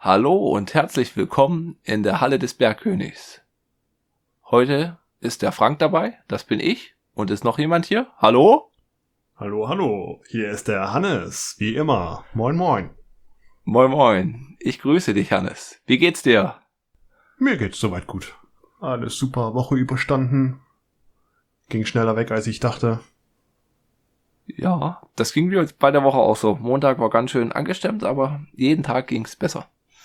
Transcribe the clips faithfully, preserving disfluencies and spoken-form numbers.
Hallo und herzlich willkommen in der Halle des Bergkönigs. Heute ist der Frank dabei, das bin ich. Und ist noch jemand hier? Hallo? Hallo, hallo. Hier ist der Hannes, wie immer. Moin, moin. Moin, moin. Ich grüße dich, Hannes. Wie geht's dir? Mir geht's soweit gut. Alles super, Woche überstanden. Ging schneller weg, als ich dachte. Ja, das ging mir bei der Woche auch so. Montag war ganz schön angestemmt, aber jeden Tag ging's besser.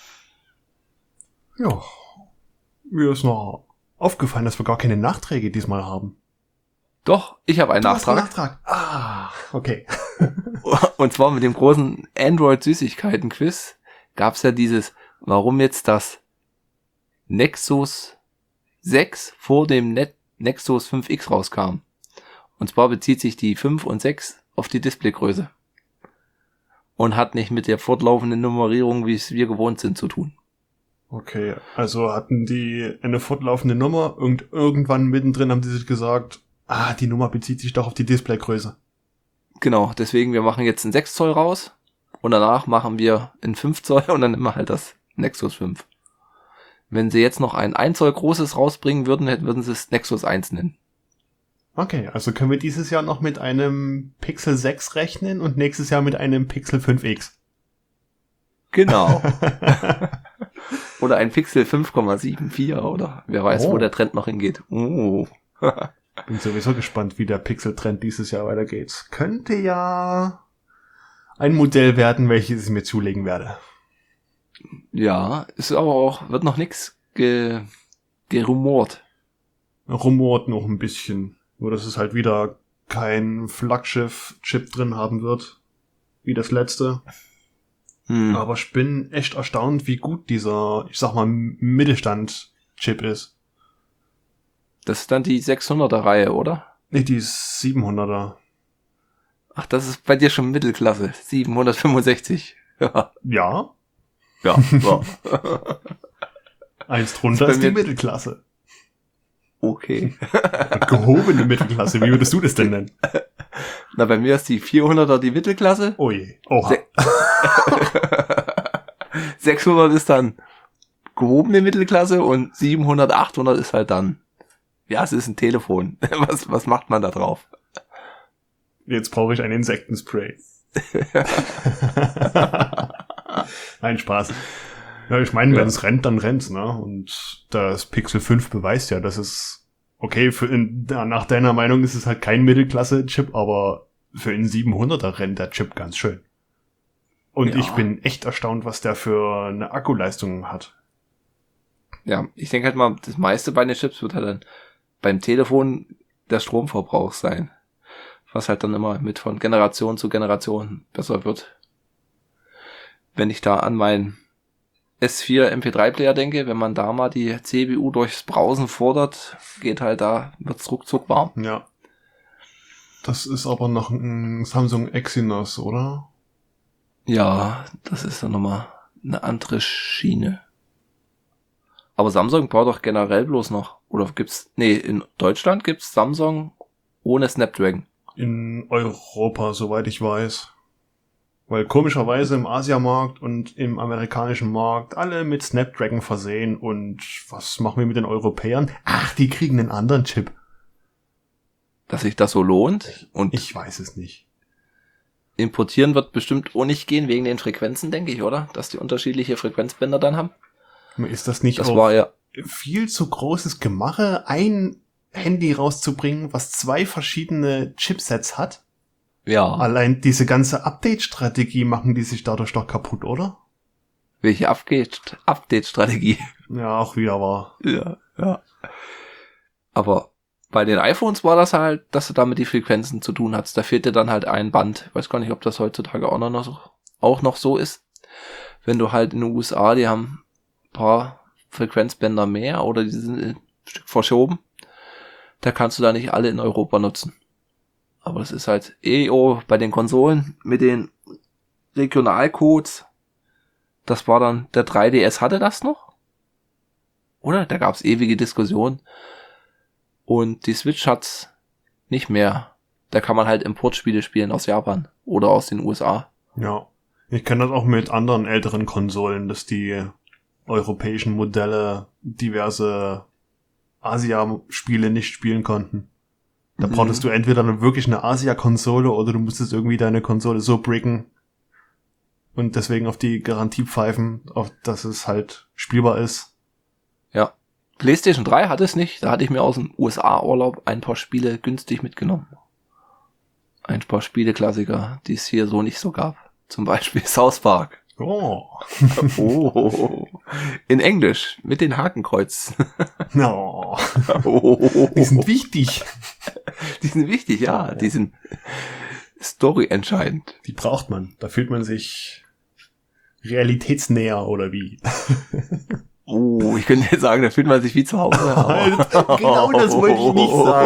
Ja, mir ist noch aufgefallen, dass wir gar keine Nachträge diesmal haben. Doch, ich habe einen Du hast Nachtrag. einen Nachtrag. Ah, okay. Und zwar mit dem großen Android-Süßigkeiten-Quiz gab's ja dieses, warum jetzt das Nexus sechs vor dem Net- Nexus fünf X rauskam. Und zwar bezieht sich die fünf und sechs auf die Displaygröße. Und hat nicht mit der fortlaufenden Nummerierung, wie es wir gewohnt sind, zu tun. Okay, also hatten die eine fortlaufende Nummer und irgendwann mittendrin haben die sich gesagt, ah, die Nummer bezieht sich doch auf die Displaygröße. Genau, deswegen, wir machen jetzt einen sechs Zoll raus und danach machen wir einen fünf Zoll und dann immer halt das Nexus fünf. Wenn sie jetzt noch ein ein Zoll großes rausbringen würden, würden sie es Nexus eins nennen. Okay, also können wir dieses Jahr noch mit einem Pixel sechs rechnen und nächstes Jahr mit einem Pixel fünf X. Genau. Oder ein Pixel fünf Komma vierundsiebzig oder wer weiß, Oh. wo der Trend noch hingeht. Oh. Bin sowieso gespannt, wie der Pixel-Trend dieses Jahr weitergeht. Könnte ja ein Modell werden, welches ich mir zulegen werde. Ja, ist aber auch, wird noch nix ge, gerumort. Rumort noch ein bisschen. Nur, dass es halt wieder kein Flaggschiff-Chip drin haben wird. Wie das letzte. Hm. Aber ich bin echt erstaunt, wie gut dieser, ich sag mal, Mittelstand-Chip ist. Das ist dann die sechshunderter Reihe, oder? Nee, die siebenhunderter. Ach, das ist bei dir schon Mittelklasse. siebenhundertfünfundsechzig. Ja. Ja, Ja. ja. eins drunter Ist ist bei die mir- Mittelklasse. Okay. Gehobene Mittelklasse, wie würdest du das denn nennen? Na, bei mir ist die vierhunderter die Mittelklasse. Oh je, oha. Se- sechshundert ist dann gehobene Mittelklasse und siebenhundert, achthundert ist halt dann, ja, es ist ein Telefon. Was, was macht man da drauf? Jetzt brauche ich ein Insektenspray. Nein, Spaß. Ja, ich meine, Ja. wenn es rennt, dann rennt's, ne? Und das Pixel fünf beweist ja, dass es, okay, für in, nach deiner Meinung ist es halt kein Mittelklasse-Chip, aber für einen siebenhunderter rennt der Chip ganz schön. Und Ja. ich bin echt erstaunt, was der für eine Akkuleistung hat. Ja, ich denke halt mal, das meiste bei den Chips wird halt dann beim Telefon der Stromverbrauch sein. Was halt dann immer mit von Generation zu Generation besser wird. Wenn ich da an meinen S vier M P drei Player denke, wenn man da mal die C P U durchs Browsen fordert, geht halt da, wird's ruckzuck warm. Ja. Das ist aber noch ein Samsung Exynos, oder? Ja, das ist dann nochmal eine andere Schiene. Aber Samsung baut doch generell bloß noch, oder gibt's, nee, in Deutschland gibt's Samsung ohne Snapdragon. In Europa, soweit ich weiß. Weil komischerweise im Asiamarkt und im amerikanischen Markt alle mit Snapdragon versehen. Und was machen wir mit den Europäern? Ach, die kriegen einen anderen Chip. Dass sich das so lohnt und Ich weiß es nicht. importieren wird bestimmt auch nicht gehen, wegen den Frequenzen, denke ich, oder? Dass die unterschiedliche Frequenzbänder dann haben. Ist das nicht Das auch war ja, viel zu großes Gemache, ein Handy rauszubringen, was zwei verschiedene Chipsets hat? ja, Allein diese ganze Update-Strategie machen die sich dadurch doch kaputt, oder? welche Update- Update-Strategie. Ja, auch wieder wahr. Ja, ja. Aber bei den iPhones war das halt, dass du damit die Frequenzen zu tun hast. Da fehlte dann halt ein Band. Ich weiß gar nicht, ob das heutzutage auch noch, so, auch noch so ist. Wenn du halt in den U S A, die haben ein paar Frequenzbänder mehr oder die sind ein Stück verschoben. Da kannst du da nicht alle in Europa nutzen. Aber es ist halt E O bei den Konsolen mit den Regionalcodes. Das war dann, der drei D S hatte das noch. Oder? Da gab es ewige Diskussionen. Und die Switch hat's nicht mehr. Da kann man halt Importspiele spielen aus Japan oder aus den U S A. Ja. Ich kenne das auch mit anderen älteren Konsolen, dass die europäischen Modelle diverse Asia-Spiele nicht spielen konnten. Da Mhm. brauchtest du entweder eine, wirklich eine Asia-Konsole oder du musstest irgendwie deine Konsole so bricken und deswegen auf die Garantie pfeifen, auf dass es halt spielbar ist. Ja. PlayStation drei hatte es nicht. Da hatte ich mir aus dem U S A-Urlaub ein paar Spiele günstig mitgenommen. Ein paar Spieleklassiker, die es hier so nicht so gab. Zum Beispiel South Park. Oh. Oh. In Englisch, mit den Hakenkreuzen. No. Oh. Die sind wichtig. Die sind wichtig, ja. Die sind Story entscheidend. Die braucht man. Da fühlt man sich realitätsnäher oder wie. Oh, ich könnte jetzt sagen, da fühlt man sich wie zu Hause. Genau das wollte ich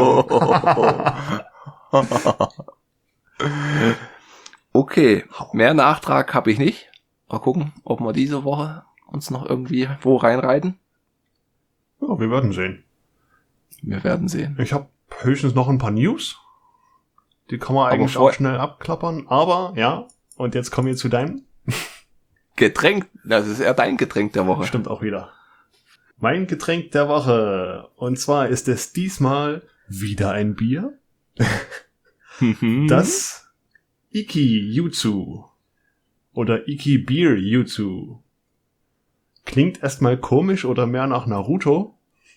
nicht sagen. Okay, mehr Nachtrag habe ich nicht. Mal gucken, ob wir diese Woche uns noch irgendwie wo reinreiten. Ja, wir werden sehen. Wir werden sehen. Ich habe höchstens noch ein paar News. Die kann man eigentlich vor- auch schnell abklappern. Aber, ja, und jetzt kommen wir zu deinem. Getränk, das ist eher dein Getränk der Woche. Stimmt auch wieder. Mein Getränk der Woche. Und zwar ist es diesmal wieder ein Bier. Mhm. Das Iki Yuzu. Oder Iki Beer Yuzu. Klingt erstmal komisch oder mehr nach Naruto.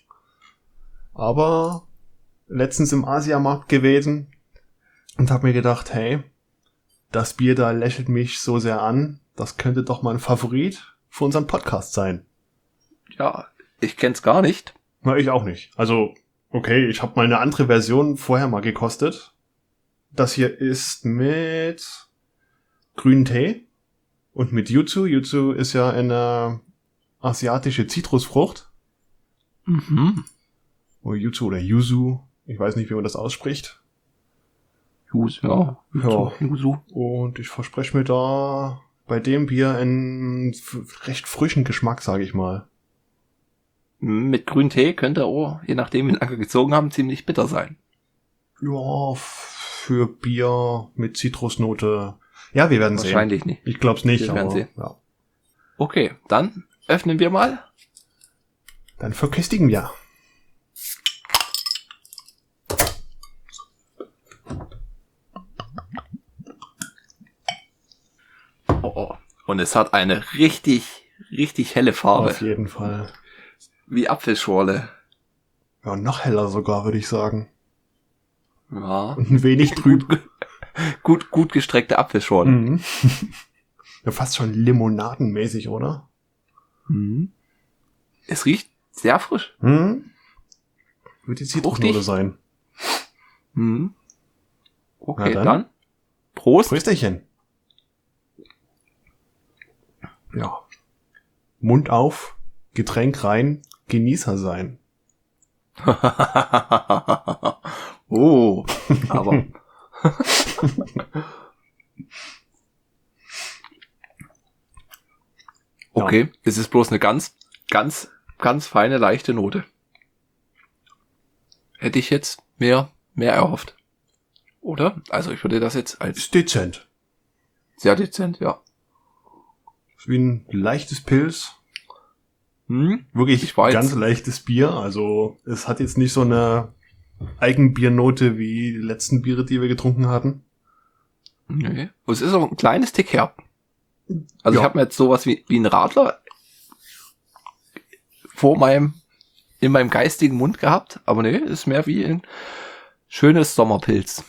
Aber letztens im Asiamarkt gewesen und hab mir gedacht, hey, das Bier da lächelt mich so sehr an. Das könnte doch mal ein Favorit für unseren Podcast sein. Ja, ich kenn's gar nicht. Na, ich auch nicht. Also, okay, ich habe mal eine andere Version vorher mal gekostet. Das hier ist mit grünen Tee und mit Yuzu. Yuzu ist ja eine asiatische Zitrusfrucht. Mhm. Oder Yuzu oder Yuzu. Ich weiß nicht, wie man das ausspricht. Yuzu, ja. Ja. Yuzu. Und ich verspreche mir da bei dem Bier einen f- recht frischen Geschmack, sage ich mal. Mit grünen Tee könnte auch, je nachdem wie lange gezogen haben, ziemlich bitter sein. Ja, für Bier mit Zitrusnote. Ja, wir werden sehen. Wahrscheinlich nicht. Ich glaub's nicht, Wir werden aber sehen. ja. Okay, dann öffnen wir mal. Dann verköstigen wir. Oh, oh. Und es hat eine richtig, richtig helle Farbe. Auf jeden Fall. Wie Apfelschorle. Ja, noch heller sogar, würde ich sagen. Ja. Und ein wenig trüb. Gut, gut, gut gestreckte Apfelschorle. Mhm. Ja, fast schon limonadenmäßig, oder? Mhm. Es riecht sehr frisch. Mhm. Wird die Zitrusnote Fruchtig. sein. Mhm. Okay, Na dann. dann. Prost. Prösterchen. Ja. Mund auf, Getränk rein, Genießer sein. Oh, aber. Okay, es ist bloß eine ganz, ganz, ganz feine, leichte Note. Hätte ich jetzt mehr, mehr erhofft. Oder? Also ich würde das jetzt als Ist dezent. sehr dezent, ja. Ist wie ein leichtes Pilz. Hm? Wirklich Ich weiß. ganz leichtes Bier. Also es hat jetzt nicht so eine Eigenbiernote wie die letzten Biere, die wir getrunken hatten. Nee. Und es ist auch ein kleines Tick herb. Also Ja. ich habe mir jetzt sowas wie, wie ein Radler vor meinem, in meinem geistigen Mund gehabt, aber nee, ist mehr wie ein schönes Sommerpilz.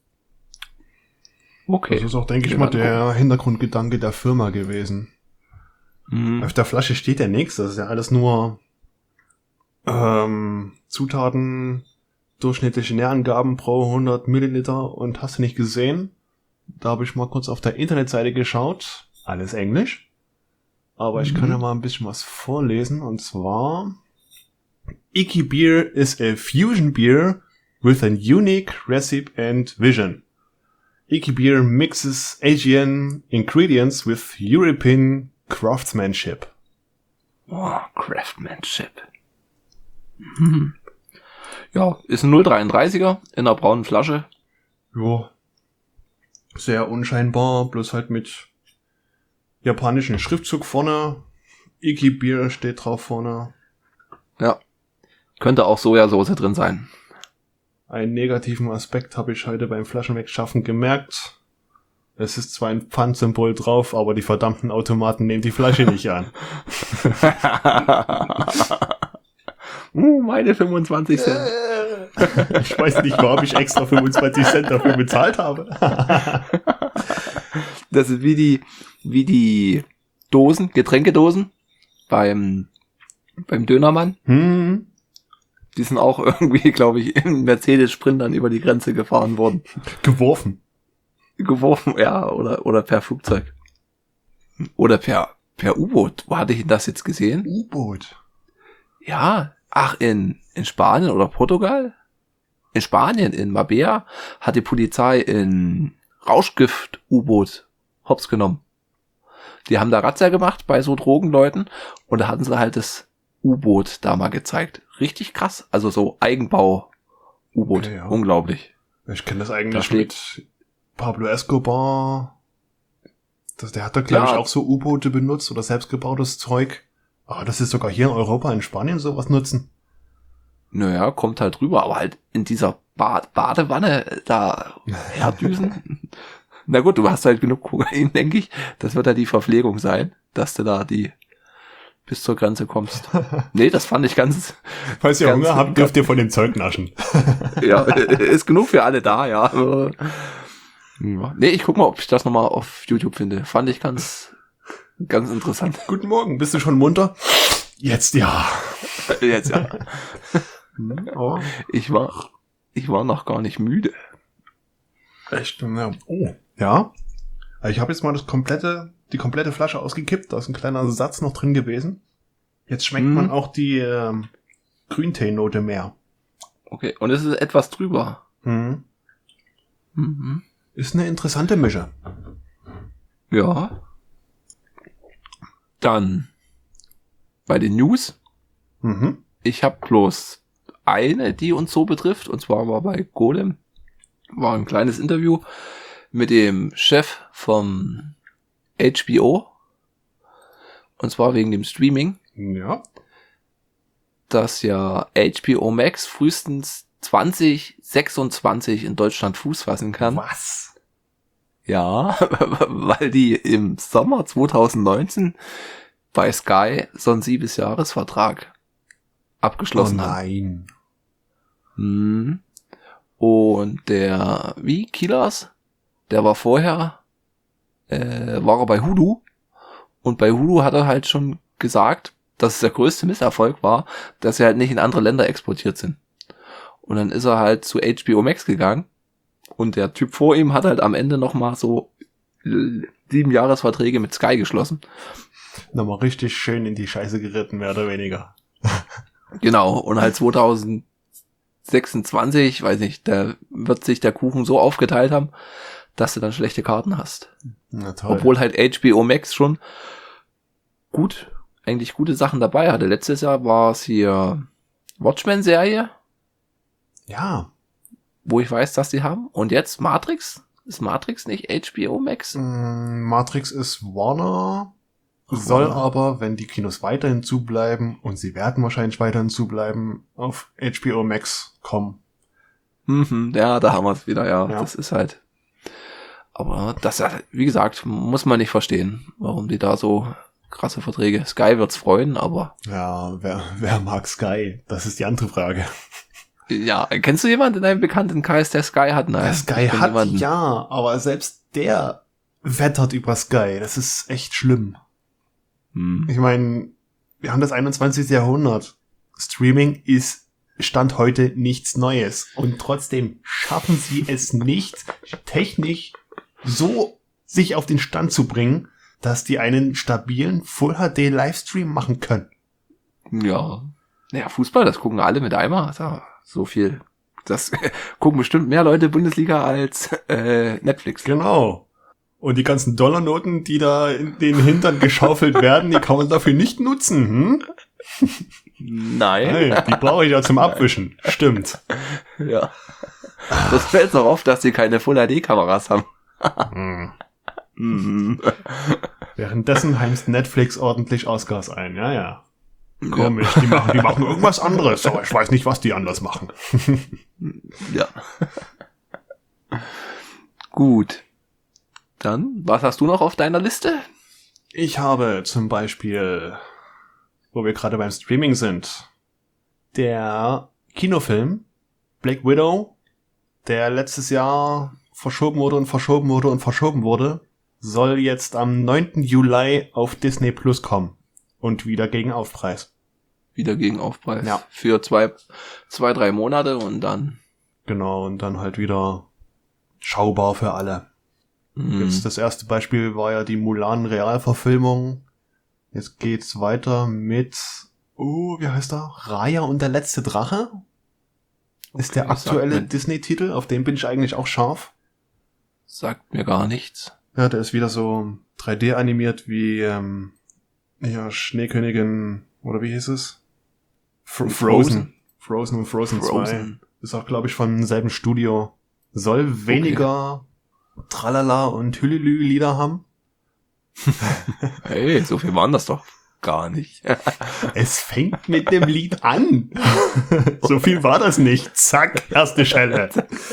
Okay. Das ist auch, denke ich Wir mal, werden der Hintergrundgedanke der Firma gewesen. Mhm. Auf der Flasche steht ja nichts. Das ist ja alles nur ähm, Zutaten, durchschnittliche Nährangaben pro hundert Milliliter und hast du nicht gesehen. Da habe ich mal kurz auf der Internetseite geschaut. Alles Englisch. Aber ich Mhm. kann ja mal ein bisschen was vorlesen. Und zwar: Iki Beer is a fusion beer with an unique recipe and vision. Iki Beer mixes Asian ingredients with European craftsmanship. Oh, Craftsmanship. Mhm. Ja, ist ein null Komma dreiunddreißiger in einer braunen Flasche. Jo. Sehr unscheinbar, bloß halt mit japanischen Schriftzug vorne. Iki Beer steht drauf vorne. Ja. Könnte auch Sojasauce drin sein. Einen negativen Aspekt habe ich heute beim Flaschenwegschaffen gemerkt. Es ist zwar ein Pfandsymbol drauf, aber die verdammten Automaten nehmen die Flasche nicht an. uh, meine fünfundzwanzig Cent. Ich weiß nicht, warum ich extra fünfundzwanzig Cent dafür bezahlt habe. Das ist wie die, wie die Dosen, Getränkedosen beim, beim Dönermann. Hm. Die sind auch irgendwie, glaube ich, in Mercedes-Sprintern über die Grenze gefahren worden. Geworfen. Geworfen, ja, oder, oder per Flugzeug. Oder per, per U-Boot. Wo hatte ich denn das jetzt gesehen? U-Boot. Ja, ach, in, in Spanien oder Portugal? In Spanien, in Marbella, hat die Polizei in Rauschgift-U-Boot hops genommen. Die haben da Razzia gemacht bei so Drogenleuten und da hatten sie halt das U-Boot da mal gezeigt. Richtig krass. Also so Eigenbau-U-Boot. Okay, ja. Unglaublich. Ich kenne das eigentlich Da steht- mit Pablo Escobar. Das, der hat da, glaube Ja. ich, auch so U-Boote benutzt oder selbstgebautes Zeug. Aber das ist sogar hier in Europa, in Spanien sowas nutzen. Naja, kommt halt rüber, aber halt in dieser Bad Badewanne da herdüsen. Na gut, du hast halt genug Kokain, denke ich. Das wird ja die Verpflegung sein, dass du da die bis zur Grenze kommst. Nee, das fand ich ganz, Falls ihr Ganz- Hunger habt, dürft ihr von dem Zeug naschen. ja, ist genug für alle da, ja. Aber- Ja. Nee, ich guck mal, ob ich das nochmal auf YouTube finde. Fand ich ganz, ganz interessant. Guten Morgen, bist du schon munter? Jetzt ja. Jetzt, ja. Oh, Ich war, ich war noch gar nicht müde. echt? Ja. Oh. Ja. Ich habe jetzt mal das komplette, die komplette Flasche ausgekippt. Da ist ein kleiner Satz noch drin gewesen. Jetzt schmeckt Mhm. man auch die ähm, Grünteenote mehr. Okay, und es ist etwas drüber. Mhm. Mhm. Ist eine interessante Mische. Ja. Dann bei den News. Mhm. Ich habe bloß eine, die uns so betrifft. Und zwar war bei Golem. War ein kleines Interview mit dem Chef vom H B O. Und zwar wegen dem Streaming. Ja. Dass ja H B O Max frühestens zwanzig sechsundzwanzig in Deutschland Fuß fassen kann. Was? Ja, weil die im Sommer zwanzig neunzehn bei Sky so einen Siebenjahresvertrag abgeschlossen oh haben. nein. Hm. Und der, wie, Kilas, der war vorher, äh, war er bei Hulu. Und bei Hulu hat er halt schon gesagt, dass es der größte Misserfolg war, dass sie halt nicht in andere Länder exportiert sind. Und dann ist er halt zu H B O Max gegangen. Und der Typ vor ihm hat halt am Ende nochmal so sieben Jahresverträge mit Sky geschlossen. Nochmal richtig schön in die Scheiße geritten, mehr oder weniger. Genau. Und halt zwanzig sechsundzwanzig, weiß nicht, da wird sich der Kuchen so aufgeteilt haben, dass du dann schlechte Karten hast. Na toll. Obwohl halt H B O Max schon gut, eigentlich gute Sachen dabei hatte. Letztes Jahr war es hier Watchmen-Serie, Ja. wo ich weiß, dass die haben. Und jetzt Matrix. Ist Matrix nicht H B O Max? Mm, Matrix ist Warner, soll Warner. aber, wenn die Kinos weiterhin zubleiben, und sie werden wahrscheinlich weiterhin zubleiben, auf H B O Max kommen. Mhm, ja, da haben wir es wieder, ja. Ja. Das ist halt. Aber das, wie gesagt, muss man nicht verstehen, warum die da so krasse Verträge. Sky wird's freuen, aber Ja, wer, wer mag Sky? Das ist die andere Frage. ja, kennst du jemanden in deinem Bekanntenkreis, der Sky hat? Nein. Der Sky Ich kenn hat, jemanden. ja, aber selbst der wettert über Sky. Das ist echt schlimm. Hm. Ich meine, wir haben das einundzwanzigste Jahrhundert. Streaming ist Stand heute nichts Neues. Und trotzdem schaffen sie es nicht, technisch so sich auf den Stand zu bringen, dass die einen stabilen Full-H D-Livestream machen können. Ja. Ja, Fußball, das gucken alle mit Eimer. So, so viel. Das gucken bestimmt mehr Leute Bundesliga als äh, Netflix. Genau. Und die ganzen Dollarnoten, die da in den Hintern geschaufelt werden, die kann man dafür nicht nutzen. Hm? Nein. Hey, die brauche ich ja zum Abwischen. Stimmt. Ja. Das fällt auch auf, dass die keine Full-H D-Kameras haben. Hm. Mhm. Währenddessen heimst Netflix ordentlich Oscars ein. Ja, ja. Komisch, die machen, die machen irgendwas anderes, aber ich weiß nicht, was die anders machen. Ja. Gut. Dann, was hast du noch auf deiner Liste? Ich habe zum Beispiel, wo wir gerade beim Streaming sind, der Kinofilm Black Widow, der letztes Jahr verschoben wurde und verschoben wurde und verschoben wurde, soll jetzt am neunten Juli auf Disney Plus kommen. Und wieder gegen Aufpreis. Wieder gegen Aufpreis. Ja. Für zwei, zwei, drei Monate und dann. Genau, und dann halt wieder schaubar für alle. Mhm. Jetzt das erste Beispiel war ja die Mulan-Realverfilmung. Jetzt geht's weiter mit, oh, wie heißt er? Raya und der letzte Drache? Ist Okay, der aktuelle sagt mir- Disney-Titel, auf den bin ich eigentlich auch scharf. Sagt mir gar nichts. Ja, der ist wieder so drei D animiert wie, ähm, ja, Schneekönigin, oder wie hieß es? Fro- Frozen. Frozen und Frozen, zwei. Frozen. Ist auch, glaube ich, von demselben Studio. Soll weniger Tralala und Hülülü-Lieder haben. Hey, so viel waren das doch gar nicht. Es fängt mit dem Lied an. So viel war das nicht. Zack, erste Schelle.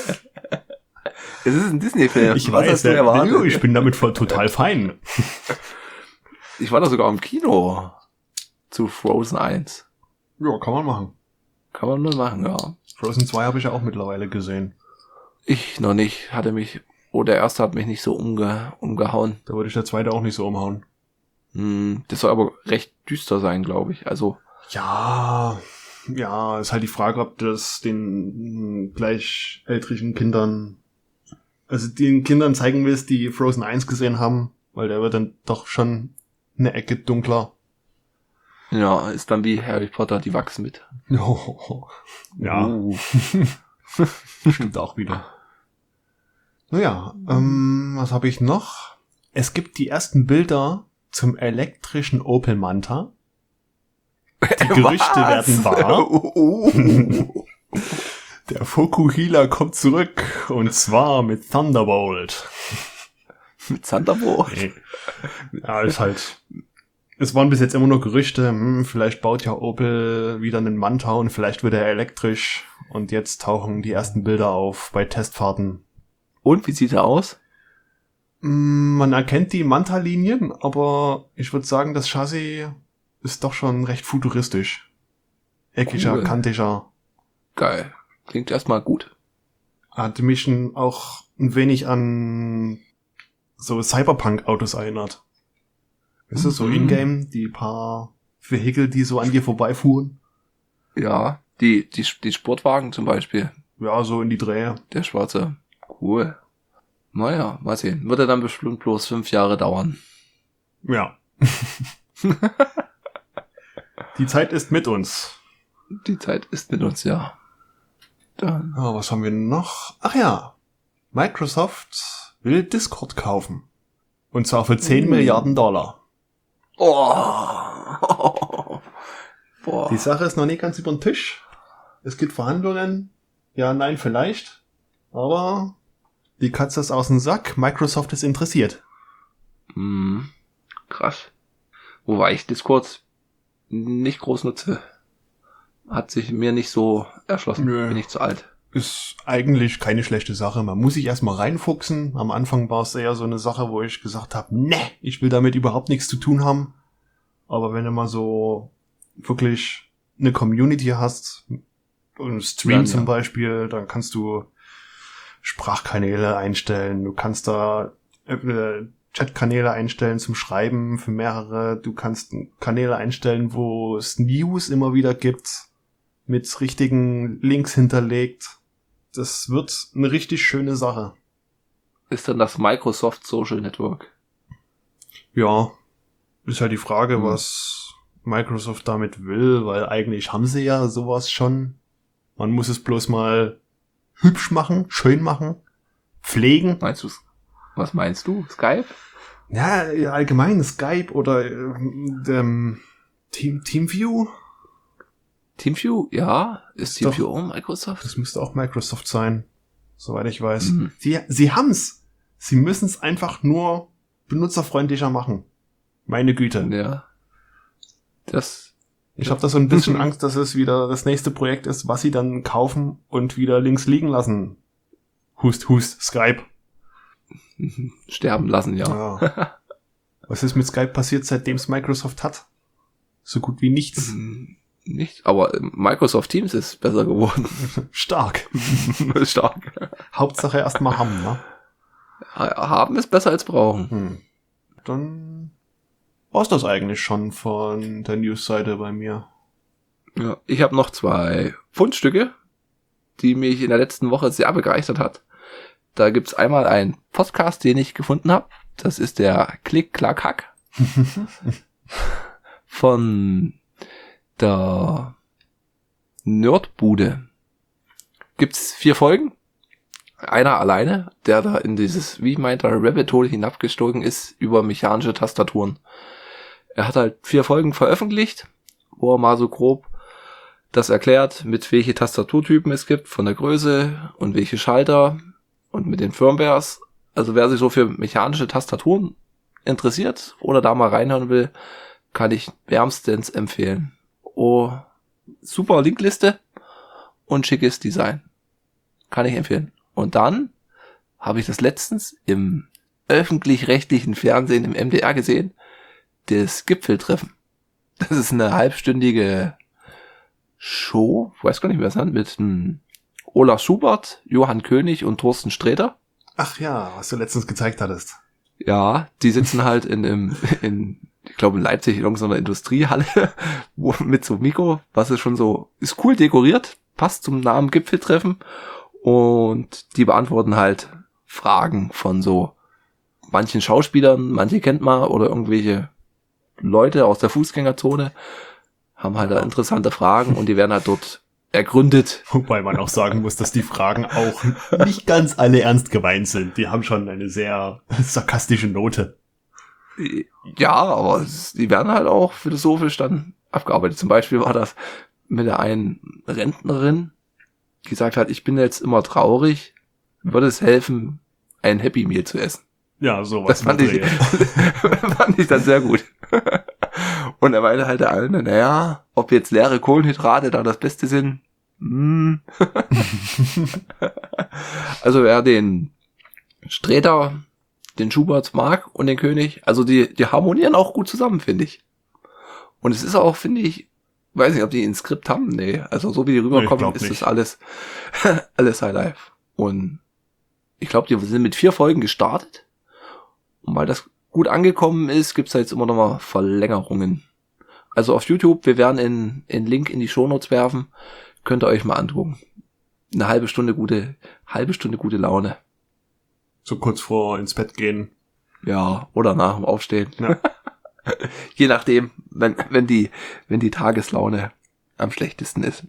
Es ist ein Disney-Film. Ich Was weiß, hast du ja, erwartet? ich bin damit voll total fein. Ich war da sogar im Kino zu Frozen eins. Ja, kann man machen. Kann man nur machen, ja. Frozen zwei habe ich ja auch mittlerweile gesehen. Ich noch nicht. Hatte mich, oh, der erste hat mich nicht so umge, umgehauen. Da würde ich der zweite auch nicht so umhauen. Hm, das soll aber recht düster sein, glaube ich. Also, Ja, ja, ist halt die Frage, ob das den mh, gleichaltrigen Kindern, also den Kindern zeigen willst, die Frozen eins gesehen haben, weil der wird dann doch schon eine Ecke dunkler. ja, ist dann wie Harry Potter, die wachsen mit. Ja, Uh. stimmt auch wieder. Naja, ähm, was habe ich noch? Es gibt die ersten Bilder zum elektrischen Opel Manta. Die Gerüchte Was? werden wahr. Uh. Der Fokuhila kommt zurück und zwar mit Thunderbolt. Mit Thunderbolt. Nee. Ja, ist halt. Es waren bis jetzt immer nur Gerüchte. Hm, vielleicht baut ja Opel wieder einen Manta und vielleicht wird er elektrisch. Und jetzt tauchen die ersten Bilder auf bei Testfahrten. Und wie sieht er aus? Hm, man erkennt die Manta-Linien, aber ich würde sagen, das Chassis ist doch schon recht futuristisch. Eckiger, Cool. kantiger. Geil. Klingt erstmal gut. Hat mich ein- auch ein wenig an so Cyberpunk-Autos erinnert. Ist das so Mhm. in-game, die paar Vehikel, die so an dir vorbeifuhren? Ja, die, die, die Sportwagen zum Beispiel. Ja, so in die Drehe. Der schwarze. Cool. Naja, mal sehen. Würde dann bestimmt bloß fünf Jahre dauern. Ja. Die Zeit ist mit uns. Die Zeit ist mit uns, ja. Dann. Ah, was haben wir noch? Ach ja. Microsoft will Discord kaufen. Und zwar für zehn Uh. Milliarden Dollar. Oh. Boah. Die Sache ist noch nicht ganz über den Tisch. Es gibt Verhandlungen. Ja, nein, vielleicht. Aber die Katze ist aus dem Sack. Microsoft ist interessiert. Hm. Krass. Wobei ich Discord nicht groß nutze. Hat sich mir nicht so erschlossen. Nö. Bin ich zu alt. Ist eigentlich keine schlechte Sache. Man muss sich erstmal reinfuchsen. Am Anfang war es eher so eine Sache, wo ich gesagt habe, ne, ich will damit überhaupt nichts zu tun haben. Aber wenn du mal so wirklich eine Community hast, einen Stream Dann, zum ja. Beispiel, dann kannst du Sprachkanäle einstellen. Du kannst da äh, Chatkanäle einstellen zum Schreiben für mehrere. Du kannst Kanäle einstellen, wo es News immer wieder gibt, mit richtigen Links hinterlegt. Das wird eine richtig schöne Sache. Ist dann das Microsoft Social Network? Ja, ist halt die Frage, Hm. was Microsoft damit will, weil eigentlich haben sie ja sowas schon. Man muss es bloß mal hübsch machen, schön machen, pflegen. Meinst du, was meinst du? Skype? Ja, allgemein Skype oder äh, ähm, Team, Teamview. TeamView? Ja. Ist Ist doch- TeamView auch Microsoft? Das müsste auch Microsoft sein, soweit ich weiß. Mhm. Sie, sie haben's. Sie müssen es einfach nur benutzerfreundlicher machen. Meine Güte. Ja. Das. Ich habe da so ein bisschen Angst, dass es wieder das nächste Projekt ist, was sie dann kaufen und wieder links liegen lassen. Hust, hust, Skype. Sterben lassen, ja. ja. Was ist mit Skype passiert, seitdem es Microsoft hat? So gut wie nichts. Nicht, aber Microsoft Teams ist besser geworden. Stark. Stark. Hauptsache erstmal haben, ne? Haben ist besser als brauchen. Hm. Dann war's das eigentlich schon von der News-Seite bei mir. Ja, ich habe noch zwei Fundstücke, die mich in der letzten Woche sehr begeistert hat. Da gibt's einmal einen Podcast, den ich gefunden habe. Das ist der Klick, Klack, Hack. Von der Nerdbude. Gibt's vier Folgen. Einer alleine, der da in dieses, wie meint er, Rabbit Hole hinabgestogen ist über mechanische Tastaturen. Er hat halt vier Folgen veröffentlicht, wo er mal so grob das erklärt, mit welche Tastaturtypen es gibt, von der Größe und welche Schalter und mit den Firmwares. Also wer sich so für mechanische Tastaturen interessiert oder da mal reinhören will, kann ich wärmstens empfehlen. Oh, super Linkliste und schickes Design. Kann ich empfehlen. Und dann habe ich das letztens im öffentlich-rechtlichen Fernsehen im M D R gesehen, das Gipfeltreffen. Das ist eine halbstündige Show, weiß gar nicht, wer es hat, mit hm, Olaf Schubert, Johann König und Thorsten Sträter. Ach ja, was du letztens gezeigt hattest. Ja, die sitzen halt in, in, in ich glaube in Leipzig in irgendeiner Industriehalle wo, mit so Mikro, was ist schon so, ist cool dekoriert, passt zum Namen Gipfeltreffen und die beantworten halt Fragen von so manchen Schauspielern, manche kennt man oder irgendwelche Leute aus der Fußgängerzone haben halt da interessante Fragen und die werden halt dort ergründet. Wobei man auch sagen muss, dass die Fragen auch nicht ganz alle ernst gemeint sind. Die haben schon eine sehr sarkastische Note. Ja, aber es, die werden halt auch philosophisch dann abgearbeitet. Zum Beispiel war das mit der einen Rentnerin, die gesagt hat, ich bin jetzt immer traurig, würde es helfen, ein Happy Meal zu essen. Ja, sowas. Das fand ich, fand ich dann sehr gut. Und er meinte halt der eine, naja, ob jetzt leere Kohlenhydrate da das Beste sind, hm. Also wer den Sträter, den Schubert mag und den König, also die, die harmonieren auch gut zusammen, finde ich. Und es ist auch, finde ich, weiß nicht, ob die ein Skript haben, nee, also so wie die rüberkommen, nee, ist das alles, alles High Life. Und ich glaube, die sind mit vier Folgen gestartet. Und weil das gut angekommen ist, gibt's da jetzt immer noch mal Verlängerungen. Also auf YouTube, wir werden in, in Link in die Shownotes werfen, könnt ihr euch mal angucken. Eine halbe Stunde gute, halbe Stunde gute Laune. So kurz vor ins Bett gehen. Ja, oder nach dem Aufstehen. Ja. Je nachdem, wenn, wenn die, wenn die Tageslaune am schlechtesten ist.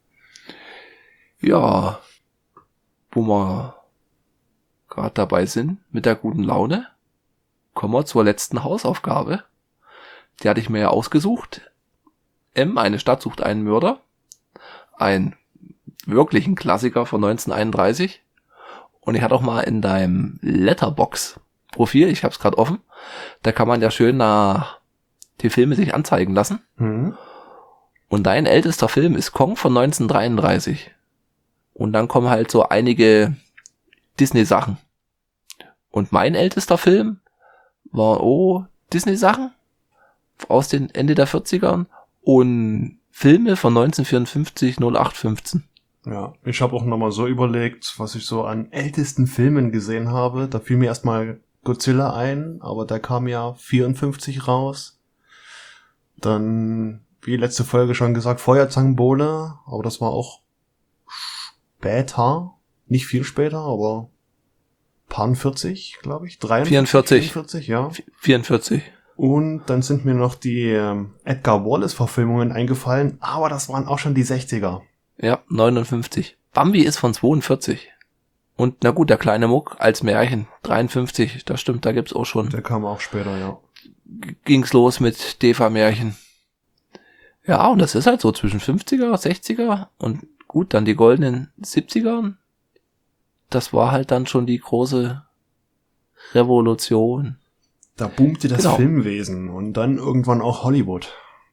Ja, wo wir gerade dabei sind mit der guten Laune, kommen wir zur letzten Hausaufgabe. Die hatte ich mir ja ausgesucht. M, eine Stadt sucht einen Mörder. Ein wirklichen Klassiker von neunzehnhunderteinunddreißig. Und ich hatte auch mal in deinem Letterbox-Profil, ich habe es gerade offen, da kann man ja schön nach die Filme sich anzeigen lassen. Mhm. Und dein ältester Film ist Kong von neunzehnhundertdreiunddreißig. Und dann kommen halt so einige Disney-Sachen. Und mein ältester Film war, oh, Disney-Sachen aus den Ende der vierzigern und Filme von neunzehnhundertvierundfünfzig null acht fünfzehn. Ja, ich habe auch nochmal so überlegt, was ich so an ältesten Filmen gesehen habe. Da fiel mir erstmal Godzilla ein, aber der kam ja vierundfünfzig raus. Dann, wie letzte Folge schon gesagt, Feuerzangenbowle, aber das war auch später, nicht viel später, aber paar vierzig, glaube ich, dreiundvierzig, vierundvierzig. vierundvierzig, ja. vierundvierzig. Und dann sind mir noch die ähm, Edgar Wallace-Verfilmungen eingefallen, aber das waren auch schon die sechziger. Ja, neunundfünfzig. Bambi ist von zweiundvierzig. Und na gut, der kleine Muck als Märchen, dreiundfünfzig, das stimmt, da gibt's auch schon. Der kam auch später, ja. Ging's los mit Defa-Märchen. Ja, und das ist halt so zwischen fünfziger, sechziger und gut, dann die goldenen siebzigern. Das war halt dann schon die große Revolution. Da boomte das Genau. Filmwesen und dann irgendwann auch Hollywood.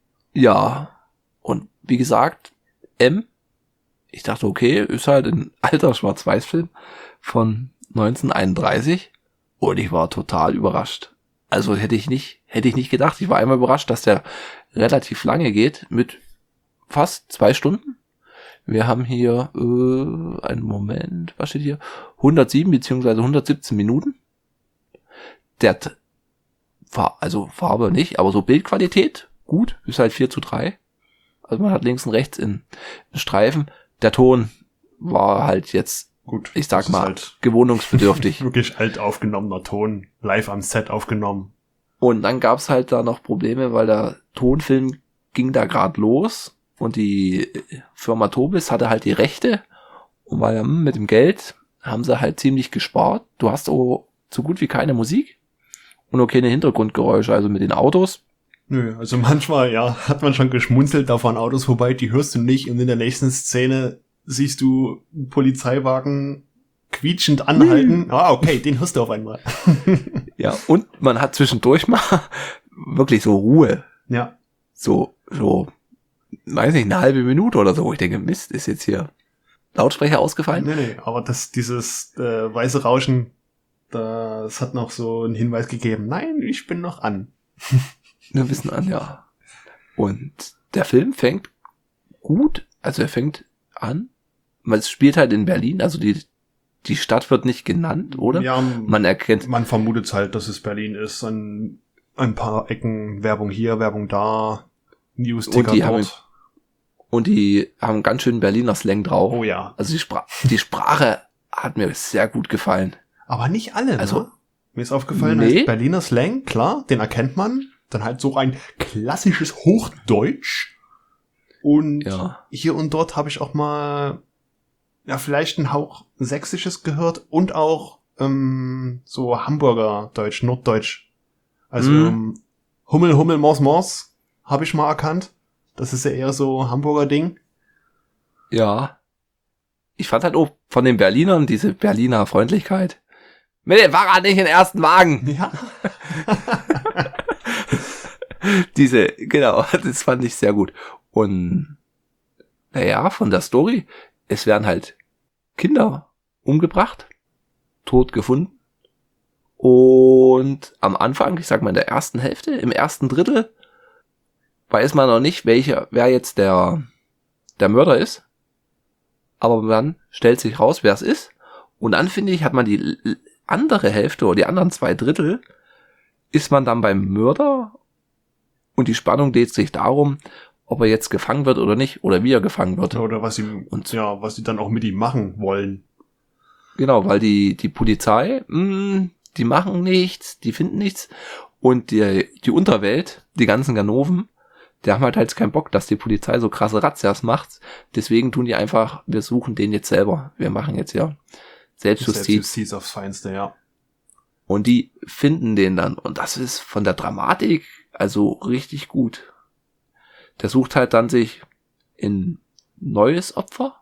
Ja, und wie gesagt, M, ich dachte, okay, ist halt ein alter Schwarz-Weiß-Film von neunzehnhunderteinunddreißig und ich war total überrascht. Also hätte ich nicht, hätte ich nicht gedacht. Ich war einmal überrascht, dass der relativ lange geht, mit fast zwei Stunden. Wir haben hier, äh, einen Moment, was steht hier? hundertsieben beziehungsweise hundertsiebzehn Minuten. Der, t- Fa- also Farbe nicht, aber so Bildqualität, gut, ist halt vier zu drei. Also man hat links und rechts in, in Streifen. Der Ton war halt jetzt, Gut, ich sag das ist mal, halt gewohnungsbedürftig. wirklich alt aufgenommener Ton, live am Set aufgenommen. Und dann gab's halt da noch Probleme, weil der Tonfilm ging da gerade los und die Firma Tobis hatte halt die Rechte und weil hm, mit dem Geld haben sie halt ziemlich gespart. Du hast auch so gut wie keine Musik und auch keine Hintergrundgeräusche, also mit den Autos. Nö, also manchmal, ja, hat man schon geschmunzelt, da fahren Autos vorbei, die hörst du nicht und in der nächsten Szene siehst du einen Polizeiwagen quietschend anhalten. Ah, okay, den hörst du auf einmal. Ja, und man hat zwischendurch mal wirklich so Ruhe. Ja. So, so, weiß nicht, eine halbe Minute oder so. Ich denke, Mist, ist jetzt hier Lautsprecher ausgefallen? Nee, nee, aber das, dieses äh, weiße Rauschen, das hat noch so einen Hinweis gegeben. Nein, ich bin noch an. Wir wissen an, ja. Und der Film fängt gut, also er fängt an, weil es spielt halt in Berlin, also die, die Stadt wird nicht genannt, oder? Ja, Man erkennt, man vermutet halt, dass es Berlin ist. An ein paar Ecken, Werbung hier, Werbung da, News-Ticker Und die haben- dort. und die haben ganz schön Berliner Slang drauf. Oh ja. Also die, Spra- die Sprache hat mir sehr gut gefallen. Aber nicht alle, Also- ne? Mir ist aufgefallen, Nee. als Berliner Slang, klar, den erkennt man. Dann halt so ein klassisches Hochdeutsch. Und Ja. hier und dort habe ich auch mal, ja, vielleicht ein Hauch Sächsisches gehört und auch ähm, so Hamburger Deutsch, Norddeutsch. Also Mhm. ähm, Hummel, Hummel, Mors, Mors habe ich mal erkannt. Das ist ja eher so Hamburger Ding. Ja. Ich fand halt auch von den Berlinern diese Berliner Freundlichkeit. Mit dem Fahrrad nicht in den ersten Wagen. Ja. Diese, genau, das fand ich sehr gut. Und naja, von der Story, es werden halt Kinder umgebracht, tot gefunden. Und am Anfang, ich sag mal in der ersten Hälfte, im ersten Drittel, weiß man noch nicht, welcher, wer jetzt der, der Mörder ist. Aber dann stellt sich raus, wer es ist. Und dann, finde ich, hat man die l- andere Hälfte oder die anderen zwei Drittel, ist man dann beim Mörder und die Spannung dreht sich darum, ob er jetzt gefangen wird oder nicht, oder wie er gefangen wird. Oder was sie, Und- ja, was sie dann auch mit ihm machen wollen. Genau, weil die, die Polizei, mh, die machen nichts, die finden nichts. Und die, die Unterwelt, die ganzen Ganoven, die haben halt halt keinen Bock, dass die Polizei so krasse Razzias macht. Deswegen tun die einfach, wir suchen den jetzt selber. Wir machen jetzt ja Selbstjustiz. Selbstjustiz aufs Feinste, ja. Und die finden den dann. Und das ist von der Dramatik also richtig gut. Der sucht halt dann sich ein neues Opfer.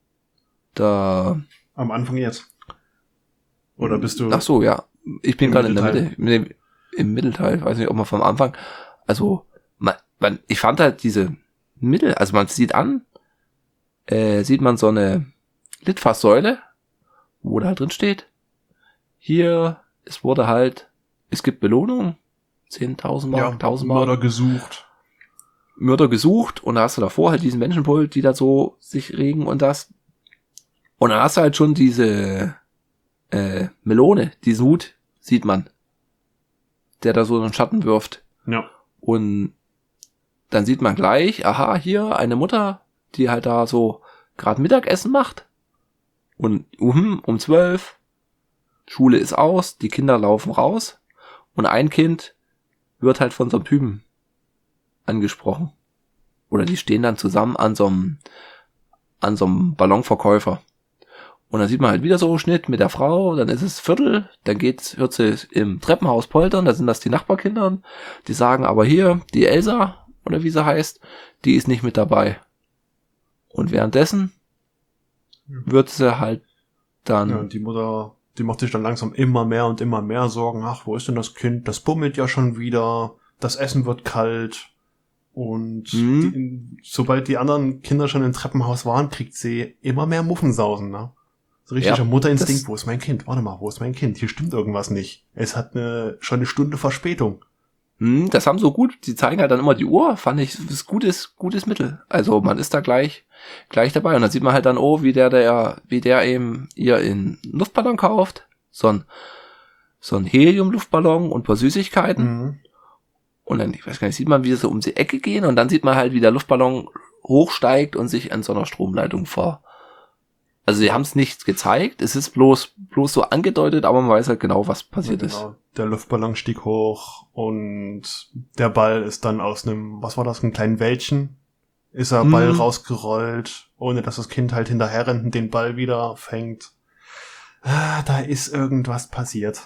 Da, Am Anfang jetzt. Oder bist du... ach so, ja. Ich bin Im gerade in der Mittelteil? Mitte. Nee, im Mittelteil. Ich weiß nicht, ob man vom Anfang, also, man, man, ich fand halt diese Mittel, also man sieht an, äh, sieht man so eine Litfaßsäule, wo da halt drin steht, hier, es wurde halt, es gibt Belohnung, zehntausend Mark, ja, tausend Mark, Mörder Mörder. gesucht. gesucht und da hast du davor halt diesen Menschenpult, die da so sich regen und das. Und dann hast du halt schon diese äh, Melone, diesen Hut, sieht man, der da so einen Schatten wirft. Ja. Und dann sieht man gleich, aha, hier eine Mutter, die halt da so gerade Mittagessen macht. Und um, um zwölf, Schule ist aus, die Kinder laufen raus. Und ein Kind wird halt von so einem Typen angesprochen. Oder die stehen dann zusammen an so einem, an so einem Ballonverkäufer. Und dann sieht man halt wieder so einen Schnitt mit der Frau, dann ist es Viertel, dann geht's, hört sie im Treppenhaus poltern, da sind das die Nachbarkinder, die sagen aber hier, die Elsa, oder wie sie heißt, die ist nicht mit dabei. Und währenddessen wird sie halt dann, Ja, und die Mutter die macht sich dann langsam immer mehr und immer mehr Sorgen. Ach, wo ist denn das Kind? Das bummelt ja schon wieder. Das Essen wird kalt. Und Mhm. die, sobald die anderen Kinder schon im Treppenhaus waren, kriegt sie immer mehr Muffensausen, ne? So richtiger Ja, Mutterinstinkt. das- Wo ist mein Kind? Warte mal, wo ist mein Kind? Hier stimmt irgendwas nicht. Es hat eine, schon eine Stunde Verspätung. Hm, das haben so gut, die zeigen halt dann immer die Uhr, fand ich, das ist gutes, gutes Mittel. Also man ist da gleich, gleich dabei und dann sieht man halt dann, oh, wie der, der, wie der eben ihr in Luftballon kauft, so ein, so ein Helium-Luftballon und ein paar Süßigkeiten Mhm. und dann, ich weiß gar nicht, sieht man, wie sie um die Ecke gehen und dann sieht man halt, wie der Luftballon hochsteigt und sich an so einer Stromleitung ver, also sie haben es nicht gezeigt, es ist bloß, bloß so angedeutet, aber man weiß halt genau, was passiert Ja, ist. genau. Der Luftballon stieg hoch und der Ball ist dann aus einem, was war das, einem kleinen Wäldchen, ist er Hm. Ball rausgerollt, ohne dass das Kind halt hinterher rennt und den Ball wieder fängt. Ah, da ist irgendwas passiert.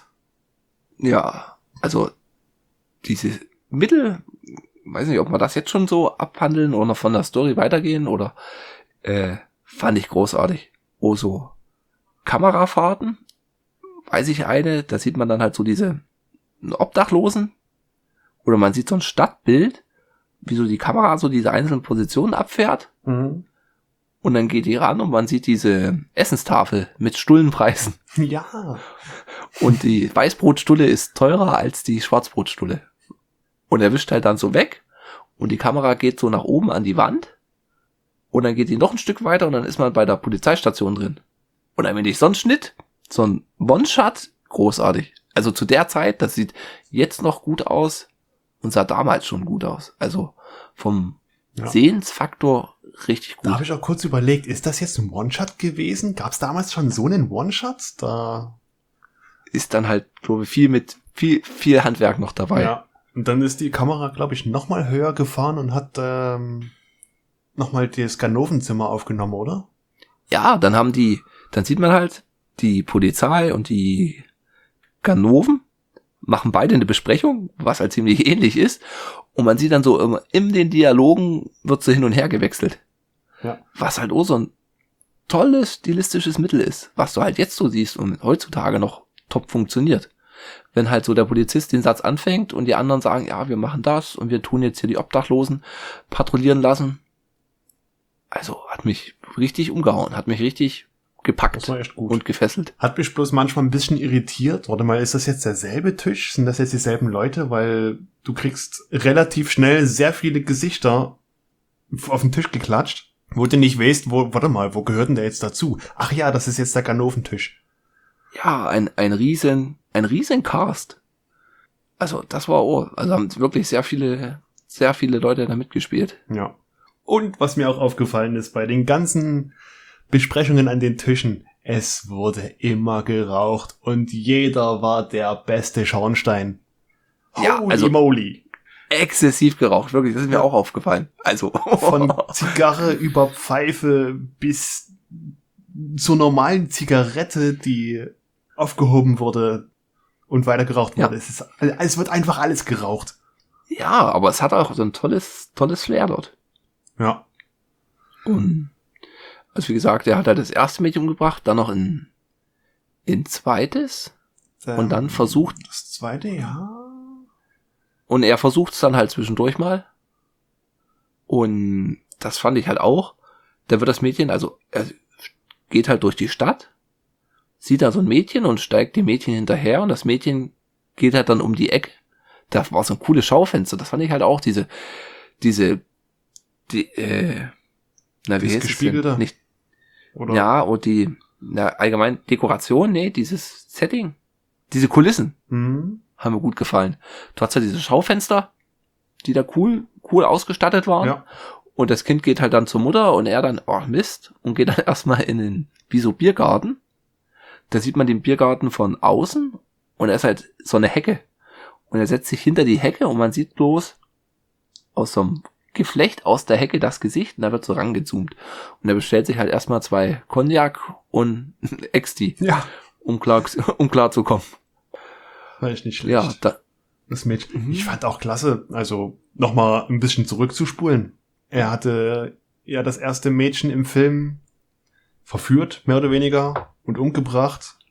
Ja, also diese Mittel, weiß nicht, ob wir das jetzt schon so abhandeln oder noch von der Story weitergehen oder äh, fand ich großartig. Oh, so Kamerafahrten, weiß ich eine, da sieht man dann halt so diese Obdachlosen oder man sieht so ein Stadtbild, wie so die Kamera so diese einzelnen Positionen abfährt Mhm. und dann geht die ran und man sieht diese Essenstafel mit Stullenpreisen Ja. und die Weißbrotstulle ist teurer als die Schwarzbrotstulle. Und er wischt halt dann so weg und die Kamera geht so nach oben an die Wand und dann geht die noch ein Stück weiter und dann ist man bei der Polizeistation drin. Und dann bin ich so ein Schnitt, so ein One-Shot, großartig. Also zu der Zeit, das sieht jetzt noch gut aus und sah damals schon gut aus. Also vom Ja. Sehensfaktor richtig Da gut. habe ich auch kurz überlegt, ist das jetzt ein One-Shot gewesen? Gab es damals schon so einen One-Shot? Da Ist dann halt, glaube ich, viel mit, viel, viel Handwerk noch dabei. Ja. Und dann ist die Kamera, glaube ich, noch mal höher gefahren und hat ähm, noch mal das Ganovenzimmer aufgenommen, oder? Ja, dann haben die, dann sieht man halt, die Polizei und die Ganoven machen beide eine Besprechung, was halt ziemlich ähnlich ist. Und man sieht dann so, immer in den Dialogen wird so hin und her gewechselt. Ja. Was halt auch so ein tolles stilistisches Mittel ist, was du halt jetzt so siehst und heutzutage noch top funktioniert. Wenn halt so der Polizist den Satz anfängt und die anderen sagen, ja, wir machen das und wir tun jetzt hier die Obdachlosen patrouillieren lassen. Also hat mich richtig umgehauen, hat mich richtig gepackt Das war echt gut. und gefesselt. Hat mich bloß manchmal ein bisschen irritiert. Warte mal, ist das jetzt derselbe Tisch? Sind das jetzt dieselben Leute? Weil du kriegst relativ schnell sehr viele Gesichter auf den Tisch geklatscht, wo du nicht weißt, wo, warte mal, wo gehört denn der jetzt dazu? Ach ja, das ist jetzt der Ganoventisch. Ja, ein, ein riesen, ein riesen Cast. Also das war, oh, also haben wirklich sehr viele, sehr viele Leute da mitgespielt. Ja. Und was mir auch aufgefallen ist, bei den ganzen Besprechungen an den Tischen, es wurde immer geraucht und jeder war der beste Schornstein. Ja, Holy also- moly. Exzessiv geraucht, wirklich, das ist mir Ja. auch aufgefallen. Also, Von Zigarre über Pfeife bis zur normalen Zigarette, die aufgehoben wurde und weiter geraucht Ja. wurde. Es ist, es wird einfach alles geraucht. ja, aber es hat auch so ein tolles, tolles Flair dort. Ja. Und, also wie gesagt, er hat halt das erste Mädchen umgebracht, dann noch ein, ein zweites und dann versucht, Das zweite, ja. und er versucht es dann halt zwischendurch mal. Und das fand ich halt auch. Da wird das Mädchen, also er geht halt durch die Stadt, sieht da so ein Mädchen und steigt dem Mädchen hinterher und das Mädchen geht halt dann um die Ecke. Da war so ein cooles Schaufenster. Das fand ich halt auch, diese, diese, die, äh, na, wie Das heißt es Gespiegelte? denn? Nicht, Oder? ja, und die, na, allgemein Dekoration, nee, dieses Setting, diese Kulissen Hm. haben mir gut gefallen. Du hast ja diese Schaufenster, die da cool, cool ausgestattet waren. Ja. Und das Kind geht halt dann zur Mutter und er dann, oh Mist, und geht dann erstmal in den, wie so Biergarten. Da sieht man den Biergarten von außen und er ist halt so eine Hecke. Und er setzt sich hinter die Hecke und man sieht bloß aus so einem Geflecht aus der Hecke das Gesicht und da wird so rangezoomt. Und er bestellt sich halt erstmal zwei Cognac und Exti, Ja. um klar, um klar zu kommen. War echt nicht schlecht. Ja, da, Das Mädchen. Mhm. Ich fand auch klasse, also nochmal ein bisschen zurückzuspulen. Er hatte ja das erste Mädchen im Film verführt, mehr oder weniger, und umgebracht.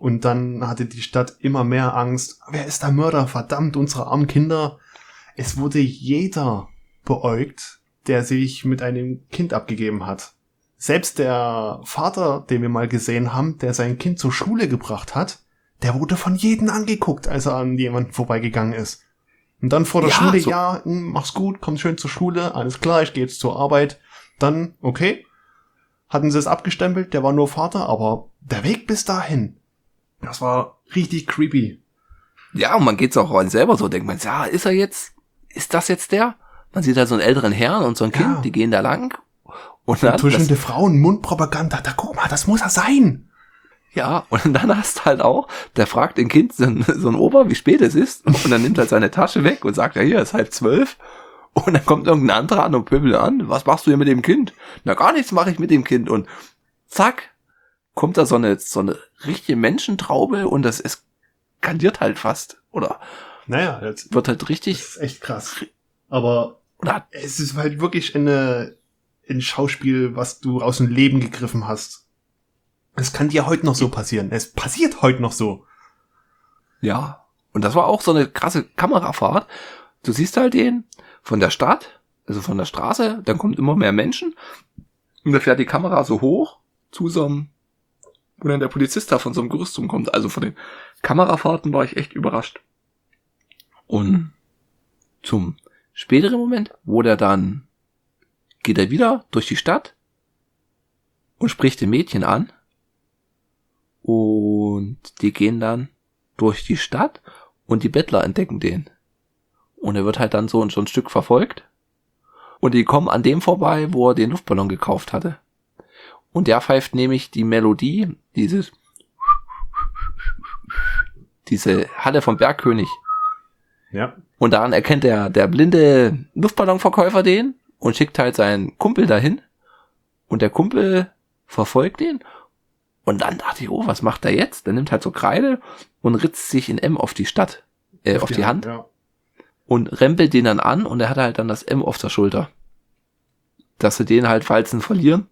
Und dann hatte die Stadt immer mehr Angst. Wer ist der Mörder? Verdammt, unsere armen Kinder. Es wurde jeder beäugt, der sich mit einem Kind abgegeben hat. Selbst der Vater, den wir mal gesehen haben, der sein Kind zur Schule gebracht hat, der wurde von jedem angeguckt, als er an jemanden vorbeigegangen ist. Und dann vor der Ja, Schule, so- ja, mh, mach's gut, komm schön zur Schule, alles klar, ich gehe jetzt zur Arbeit. Dann, okay, hatten sie es abgestempelt, der war nur Vater, aber der Weg bis dahin, das war richtig creepy. Ja, und man geht's auch rein selber so, denkt man, ja, ist er jetzt, ist das jetzt der? Man sieht halt so einen älteren Herrn und so ein Kind, Ja. die gehen da lang. Und dann, das, Tuschelnde Frauen, Mundpropaganda, da guck mal, das muss er sein. ja, und dann hast du halt auch, der fragt den Kind, so ein, so ein Ober, wie spät es ist, und dann nimmt er seine Tasche weg und sagt, ja, hier ist halb zwölf. Und dann kommt irgendein anderer an und pöbelt an, was machst du hier mit dem Kind? Na, gar nichts mache ich mit dem Kind. Und zack, kommt da so eine, so eine richtige Menschentraube und das eskaliert halt fast. Oder Naja, jetzt wird halt richtig, ist echt krass. Aber oder es ist halt wirklich eine, ein Schauspiel, was du aus dem Leben gegriffen hast. Es kann dir heute noch so passieren. Es passiert heute noch so. ja. Und das war auch so eine krasse Kamerafahrt. Du siehst halt den von der Stadt, also von der Straße, dann kommt immer mehr Menschen und da fährt die Kamera so hoch zu so einem, wo dann der Polizist da von so einem Gerüst rumkommt. Also von den Kamerafahrten war ich echt überrascht. Und zum späteren Moment, wo der dann, geht er wieder durch die Stadt und spricht den Mädchen an und die gehen dann durch die Stadt und die Bettler entdecken den. Und er wird halt dann so, so ein Stück verfolgt. Und die kommen an dem vorbei, wo er den Luftballon gekauft hatte. Und der pfeift nämlich die Melodie, dieses, diese Halle vom Bergkönig. Ja. Und daran erkennt der, der blinde Luftballonverkäufer den und schickt halt seinen Kumpel dahin. Und der Kumpel verfolgt den. Und dann dachte ich, oh, was macht er jetzt? Der nimmt halt so Kreide und ritzt sich in M auf die Stadt, äh, auf die Hand. Ja. Und rempelt den dann an und er hat halt dann das M auf der Schulter. Dass sie den halt, falls sie ihn verlieren,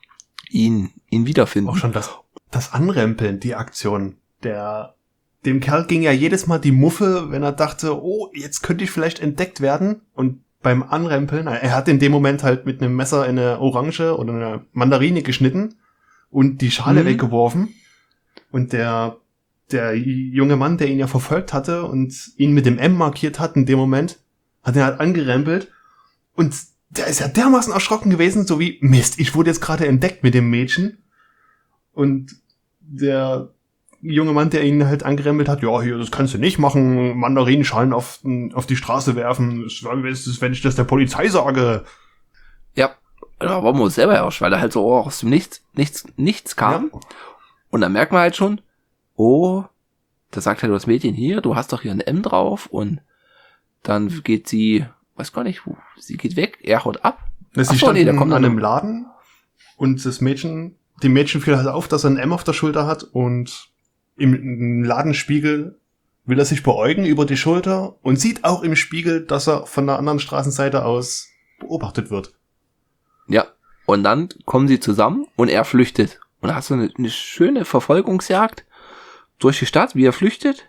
ihn, ihn wiederfinden. Auch schon das, das Anrempeln, die Aktion. Der, dem Kerl ging ja jedes Mal die Muffe, wenn er dachte, oh, jetzt könnte ich vielleicht entdeckt werden. Und beim Anrempeln, er hat in dem Moment halt mit einem Messer eine Orange oder eine Mandarine geschnitten und die Schale Mhm. weggeworfen. Und der, der junge Mann, der ihn ja verfolgt hatte und ihn mit dem M markiert hat in dem Moment, hat ihn halt angerempelt. Und der ist ja dermaßen erschrocken gewesen, so wie, Mist, ich wurde jetzt gerade entdeckt mit dem Mädchen. Und der junge Mann, der ihn halt angerempelt hat, ja, hier, das kannst du nicht machen, Mandarinenschalen auf, auf die Straße werfen, das ist, wenn ich das der Polizei sage. Ja, da war man selber erst, weil er halt so aus dem Nichts, nichts, nichts kam. Ja. Und dann merkt man halt schon, oh, da sagt halt das Mädchen hier, du hast doch hier ein M drauf und dann geht sie, weiß gar nicht, wo, sie geht weg, er haut ab. Sie Ach so, standen nee, der kommt an dann einem Laden und das Mädchen, dem Mädchen fiel halt auf, dass er ein M auf der Schulter hat und im Ladenspiegel will er sich beäugen über die Schulter und sieht auch im Spiegel, dass er von der anderen Straßenseite aus beobachtet wird. Ja, und dann kommen sie zusammen und er flüchtet. Und da hast du eine, eine schöne Verfolgungsjagd durch die Stadt, wie er flüchtet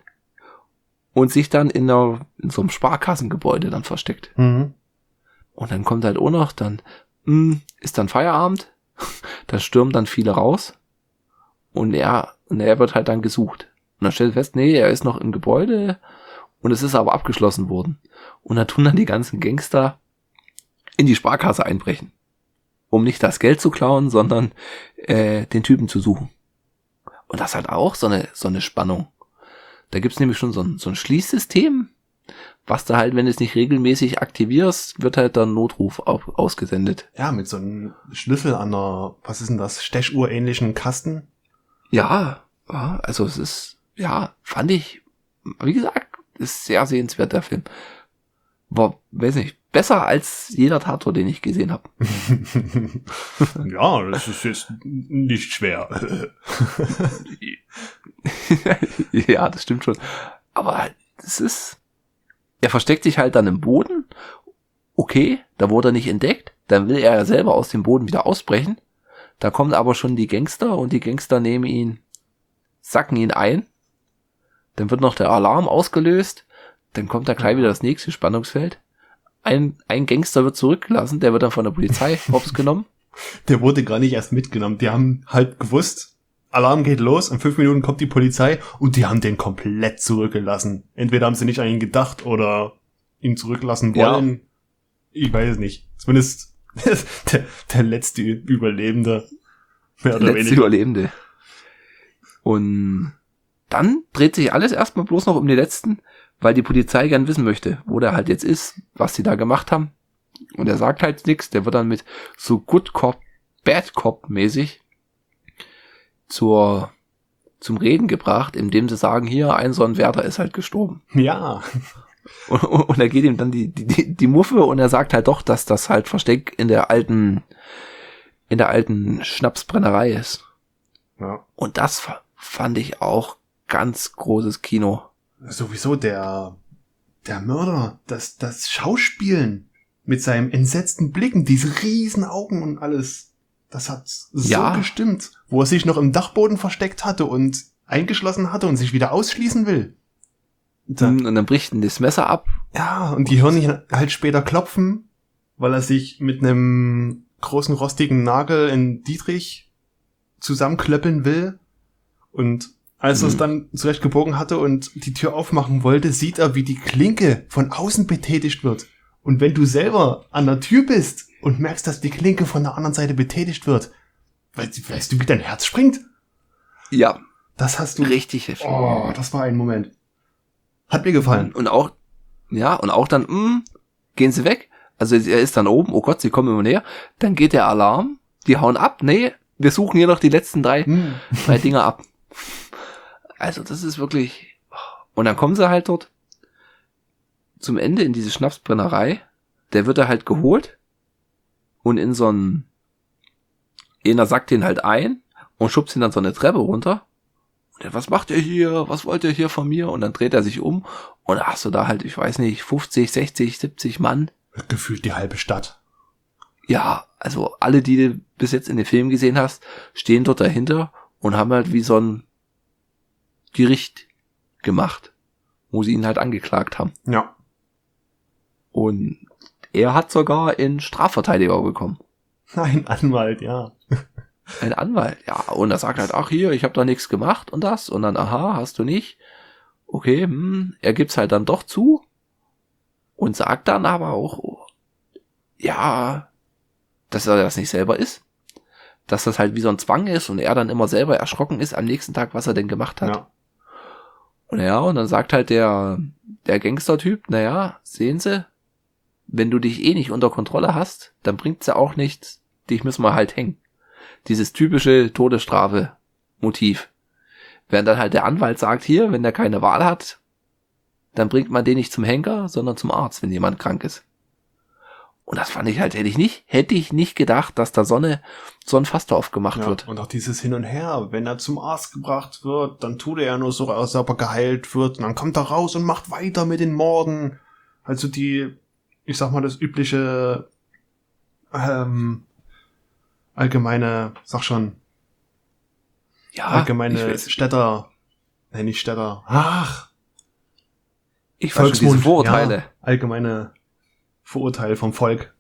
und sich dann in, der, in so einem Sparkassengebäude dann versteckt. Mhm. Und dann kommt halt auch noch, dann mh, ist dann Feierabend, dann stürmen dann viele raus und er, und er wird halt dann gesucht. Und dann stellt fest, nee, er ist noch im Gebäude und es ist aber abgeschlossen worden. Und dann tun dann die ganzen Gangster in die Sparkasse einbrechen. Um nicht das Geld zu klauen, sondern äh, den Typen zu suchen. Und das hat auch so eine so eine Spannung. Da gibt's nämlich schon so ein, so ein Schließsystem, was da halt, wenn du es nicht regelmäßig aktivierst, wird halt dann Notruf auf, ausgesendet. Ja, mit so einem Schlüssel an einer, was ist denn das, Stechuhr-ähnlichen Kasten. Ja, ja, also es ist, ja, fand ich, wie gesagt, ist sehr sehenswert, der Film. War, weiß nicht, besser als jeder Tatort, den ich gesehen habe. Ja, das ist jetzt nicht schwer. Ja, das stimmt schon. Aber halt, es ist, er versteckt sich halt dann im Boden. Okay, da wurde er nicht entdeckt. Dann will er ja selber aus dem Boden wieder ausbrechen. Da kommen aber schon die Gangster und die Gangster nehmen ihn sacken ihn ein, dann wird noch der Alarm ausgelöst, dann kommt da gleich wieder das nächste Spannungsfeld. Ein, ein Gangster wird zurückgelassen, der wird dann von der Polizei hops genommen. Der wurde gar nicht erst mitgenommen. Die haben halt gewusst, Alarm geht los, in fünf Minuten kommt die Polizei und die haben den komplett zurückgelassen. Entweder haben sie nicht an ihn gedacht oder ihn zurücklassen wollen. Ja. Ich weiß es nicht. Zumindest der, der letzte Überlebende. Mehr oder der letzte weniger. Überlebende. Und dann dreht sich alles erstmal bloß noch um die Letzten, weil die Polizei gern wissen möchte, wo der halt jetzt ist, was sie da gemacht haben. Und er sagt halt nichts. Der wird dann mit so Good Cop, Bad Cop mäßig zur zum Reden gebracht, indem sie sagen, hier, ein so ein Wärter ist halt gestorben. Ja. Und, und er geht ihm dann die, die, die Muffe und er sagt halt doch, dass das halt Versteck in der alten, in der alten Schnapsbrennerei ist. Ja. Und das fand ich auch ganz großes Kino. Sowieso der, der Mörder, das, das Schauspielen mit seinem entsetzten Blicken, diese riesen Augen und alles, das hat so ja. gestimmt. Wo er sich noch im Dachboden versteckt hatte und eingeschlossen hatte und sich wieder ausschließen will. Dann, und dann bricht ihm das Messer ab. Ja, und die hören ihn halt später klopfen, weil er sich mit einem großen rostigen Nagel in Dietrich zusammenklöppeln will. Und als er es dann zurechtgebogen hatte und die Tür aufmachen wollte, sieht er, wie die Klinke von außen betätigt wird. Und wenn du selber an der Tür bist und merkst, dass die Klinke von der anderen Seite betätigt wird, weißt, weißt du, wie dein Herz springt? Ja. Das hast du... Richtig heftig. Oh, das war ein Moment. Hat mir gefallen. Und auch, ja, und auch dann, mh, gehen sie weg. Also er ist dann oben, oh Gott, sie kommen immer näher. Dann geht der Alarm, die hauen ab. Nee, wir suchen hier noch die letzten drei, hm. drei Dinger ab. Also das ist wirklich... Und dann kommen sie halt dort zum Ende in diese Schnapsbrennerei. Der wird da halt geholt und in so ein... Einer sackt den halt ein und schubst ihn dann so eine Treppe runter. Und der, was macht ihr hier? Was wollt ihr hier von mir? Und dann dreht er sich um und da hast du da halt, ich weiß nicht, fünfzig, sechzig, siebzig Mann. Gefühlt die halbe Stadt. Ja, also alle, die du bis jetzt in den Film gesehen hast, stehen dort dahinter und haben halt wie so ein Gericht gemacht, wo sie ihn halt angeklagt haben. Ja. Und er hat sogar einen Strafverteidiger bekommen. Ein Anwalt, ja. Ein Anwalt, ja. Und er sagt halt, ach hier, ich habe da nichts gemacht und das. Und dann, aha, hast du nicht. Okay, hm, er gibt's halt dann doch zu. Und sagt dann aber auch, oh, ja, dass er das nicht selber ist. Dass das halt wie so ein Zwang ist und er dann immer selber erschrocken ist am nächsten Tag, was er denn gemacht hat. Ja. Und ja, und dann sagt halt der, der Gangster-Typ, naja, sehen Sie, wenn du dich eh nicht unter Kontrolle hast, dann bringt's ja auch nichts, dich müssen wir halt hängen. Dieses typische Todesstrafe-Motiv. Während dann halt der Anwalt sagt, hier, wenn der keine Wahl hat, dann bringt man den nicht zum Henker, sondern zum Arzt, wenn jemand krank ist. Und das fand ich halt, hätte ich nicht, hätte ich nicht gedacht, dass da so, eine, so ein Fass drauf gemacht ja, wird. Und auch dieses Hin und Her, wenn er zum Arzt gebracht wird, dann tut er ja nur so, als ob er geheilt wird, und dann kommt er raus und macht weiter mit den Morden. Also die, ich sag mal, das übliche, ähm, allgemeine, sag schon, ja, allgemeine Städter, nee, nicht Städter, ach, ich Volksmund, diese Vorurteile. Ja, allgemeine Vorurteile vom Volk.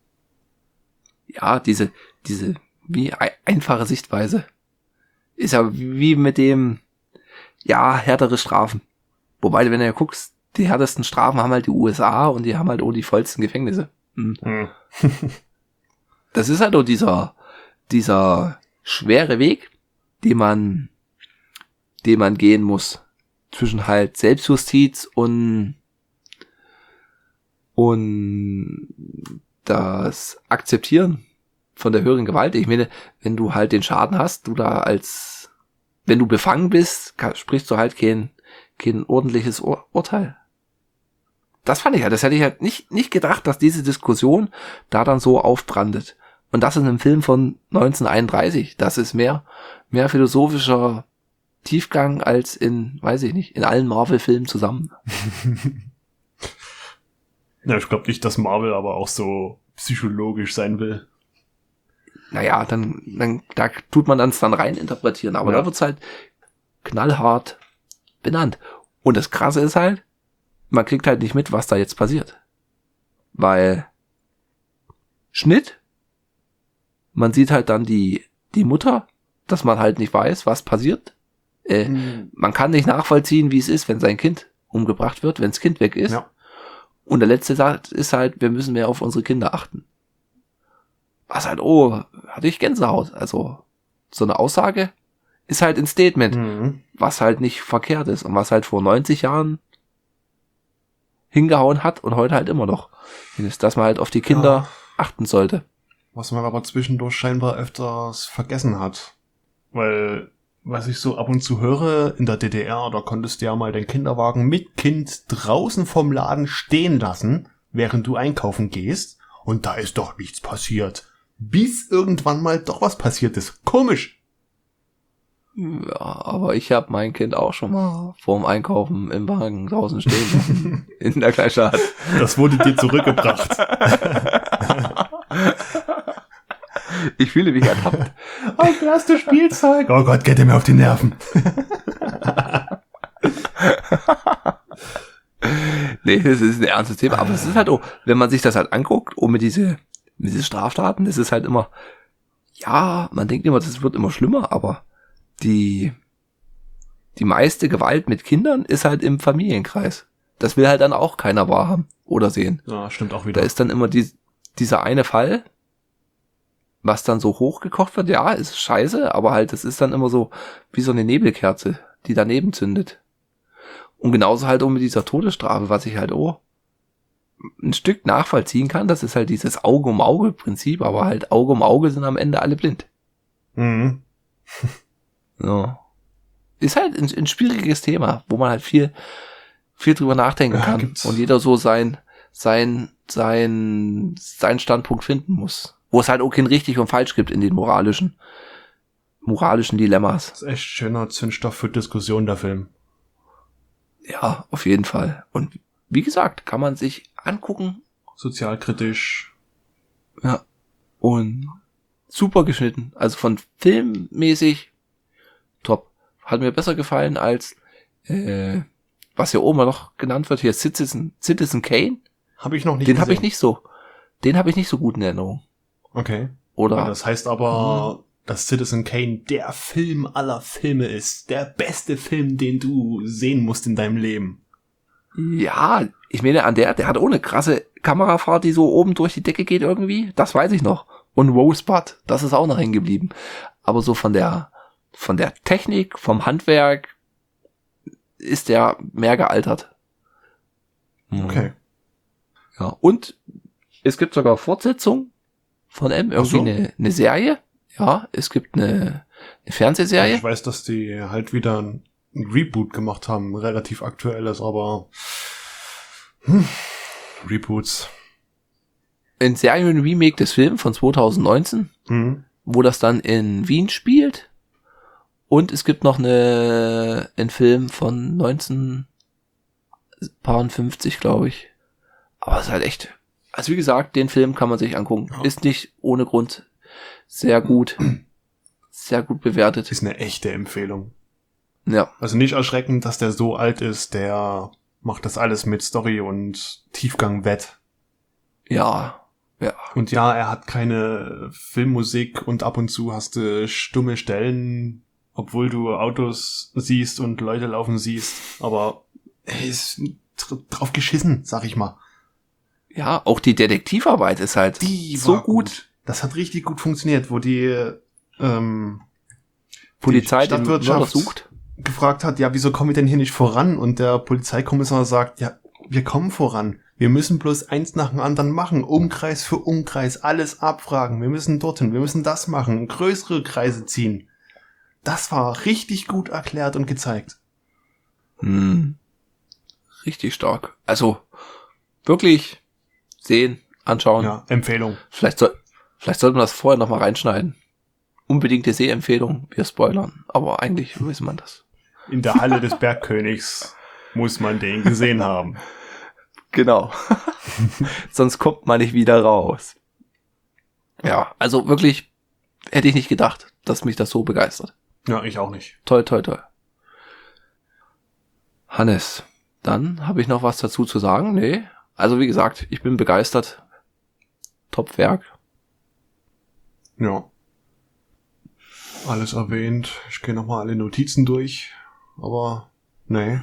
Ja, diese, diese, wie einfache Sichtweise. Ist ja wie mit dem, ja, härtere Strafen. Wobei, wenn du ja guckst, die härtesten Strafen haben halt die U S A und die haben halt auch die vollsten Gefängnisse. Hm. Hm. Das ist halt auch dieser, dieser schwere Weg, den man, den man gehen muss. Zwischen halt Selbstjustiz und und das Akzeptieren von der höheren Gewalt. Ich meine, wenn du halt den Schaden hast, du da als, wenn du befangen bist, sprichst du halt kein, kein ordentliches Ur- Urteil. Das fand ich halt, das hätte ich halt nicht, nicht gedacht, dass diese Diskussion da dann so aufbrandet. Und das in einem Film von neunzehnhunderteinunddreißig. Das ist mehr, mehr philosophischer Tiefgang als in, weiß ich nicht, in allen Marvel-Filmen zusammen. Ja, ich glaube nicht, dass Marvel aber auch so psychologisch sein will. Naja, dann, dann da tut man dann dann rein interpretieren. Aber ja. Da wird's halt knallhart benannt. Und das Krasse ist halt, man kriegt halt nicht mit, was da jetzt passiert. Weil Schnitt, man sieht halt dann die, die Mutter, dass man halt nicht weiß, was passiert. Äh, mhm. Man kann nicht nachvollziehen, wie es ist, wenn sein Kind umgebracht wird, wenn das Kind weg ist. Ja. Und der letzte Satz ist halt, wir müssen mehr auf unsere Kinder achten. Was halt, oh, hatte ich Gänsehaut. Also, so eine Aussage ist halt ein Statement, mhm. was halt nicht verkehrt ist und was halt vor neunzig Jahren hingehauen hat und heute halt immer noch ist, dass man halt auf die Kinder ja. achten sollte. Was man aber zwischendurch scheinbar öfters vergessen hat. Weil, was ich so ab und zu höre, in der D D R, da konntest du ja mal den Kinderwagen mit Kind draußen vom Laden stehen lassen, während du einkaufen gehst. Und da ist doch nichts passiert. Bis irgendwann mal doch was passiert ist. Komisch. Ja, aber ich habe mein Kind auch schon mal vorm Einkaufen im Wagen draußen stehen lassen. In der Kleinstadt. Das wurde dir zurückgebracht. Ich fühle mich ertappt. Oh, du hast du Spielzeug. Oh Gott, geht dir mir auf die Nerven. Nee, das ist ein ernstes Thema. Aber es ist halt auch, wenn man sich das halt anguckt, um mit diese, mit diese Straftaten, das ist halt immer, ja, man denkt immer, das wird immer schlimmer, aber die, die meiste Gewalt mit Kindern ist halt im Familienkreis. Das will halt dann auch keiner wahrhaben oder sehen. Ja, stimmt auch wieder. Da ist dann immer die, dieser eine Fall, was dann so hochgekocht wird, ja, ist scheiße, aber halt, das ist dann immer so wie so eine Nebelkerze, die daneben zündet. Und genauso halt auch mit dieser Todesstrafe, was ich halt auch ein Stück nachvollziehen kann, das ist halt dieses Auge-um-Auge-Prinzip, aber halt Auge um Auge sind am Ende alle blind. Mhm. So. Ist halt ein, ein schwieriges Thema, wo man halt viel, viel drüber nachdenken ja, kann gibt's. Und jeder so sein, sein, sein, sein Standpunkt finden muss. Wo es halt auch kein richtig und falsch gibt in den moralischen, moralischen Dilemmas. Das ist echt schöner Zündstoff für Diskussion, der Film. Ja, auf jeden Fall. Und wie gesagt, kann man sich angucken. Sozialkritisch. Ja. Und super geschnitten. Also von filmmäßig top. Hat mir besser gefallen als, äh, was hier oben noch genannt wird, hier Citizen, Citizen Kane. Habe ich noch nicht Den habe ich nicht so, den habe ich nicht so gut in Erinnerung. Okay. Oder? Ja, das heißt aber, mhm. dass Citizen Kane der Film aller Filme ist. Der beste Film, den du sehen musst in deinem Leben. Ja, ich meine, an der, der hat ohne krasse Kamerafahrt, die so oben durch die Decke geht irgendwie. Das weiß ich noch. Und Rosebud, das ist auch noch hängen geblieben. Aber so von der, von der Technik, vom Handwerk ist der mehr gealtert. Okay. Ja, und es gibt sogar Fortsetzung von M, irgendwie so. eine, eine Serie. Ja, es gibt eine, eine Fernsehserie. Ich weiß, dass die halt wieder ein Reboot gemacht haben, relativ aktuelles, aber hm, Reboots. Ein Serien-Remake des Films von zwanzig neunzehn, mhm. wo das dann in Wien spielt. Und es gibt noch eine, einen Film von neunzehnhundertfünfzig, glaube ich. Aber es ist halt echt, also wie gesagt, den Film kann man sich angucken. Ja. Ist nicht ohne Grund sehr gut, sehr gut bewertet. Ist eine echte Empfehlung. Ja. Also nicht erschreckend, dass der so alt ist, der macht das alles mit Story und Tiefgang wett. Ja, ja. Und ja, er hat keine Filmmusik und ab und zu hast du stumme Stellen, obwohl du Autos siehst und Leute laufen siehst. Aber er ist drauf geschissen, sag ich mal. Ja, auch die Detektivarbeit ist halt die so gut. gut. Das hat richtig gut funktioniert, wo die ähm, Polizei die Stadtwirtschaft sucht. gefragt hat, ja, wieso kommen wir denn hier nicht voran? Und der Polizeikommissar sagt, ja, wir kommen voran. Wir müssen bloß eins nach dem anderen machen. Umkreis für Umkreis, alles abfragen. Wir müssen dorthin, wir müssen das machen, größere Kreise ziehen. Das war richtig gut erklärt und gezeigt. Hm. Richtig stark. Also, wirklich sehen, anschauen. Ja, Empfehlung. Vielleicht soll, vielleicht sollten wir das vorher nochmal reinschneiden. Unbedingte Sehempfehlung, wir spoilern. Aber eigentlich weiß man das. In der Halle des Bergkönigs muss man den gesehen haben. Genau. Sonst kommt man nicht wieder raus. Ja, also wirklich hätte ich nicht gedacht, dass mich das so begeistert. Ja, ich auch nicht. Toll, toll, toll. Hannes, dann habe ich noch was dazu zu sagen. Nee, also wie gesagt, ich bin begeistert. Top-Werk. Ja. Alles erwähnt. Ich gehe nochmal alle Notizen durch. Aber, nee.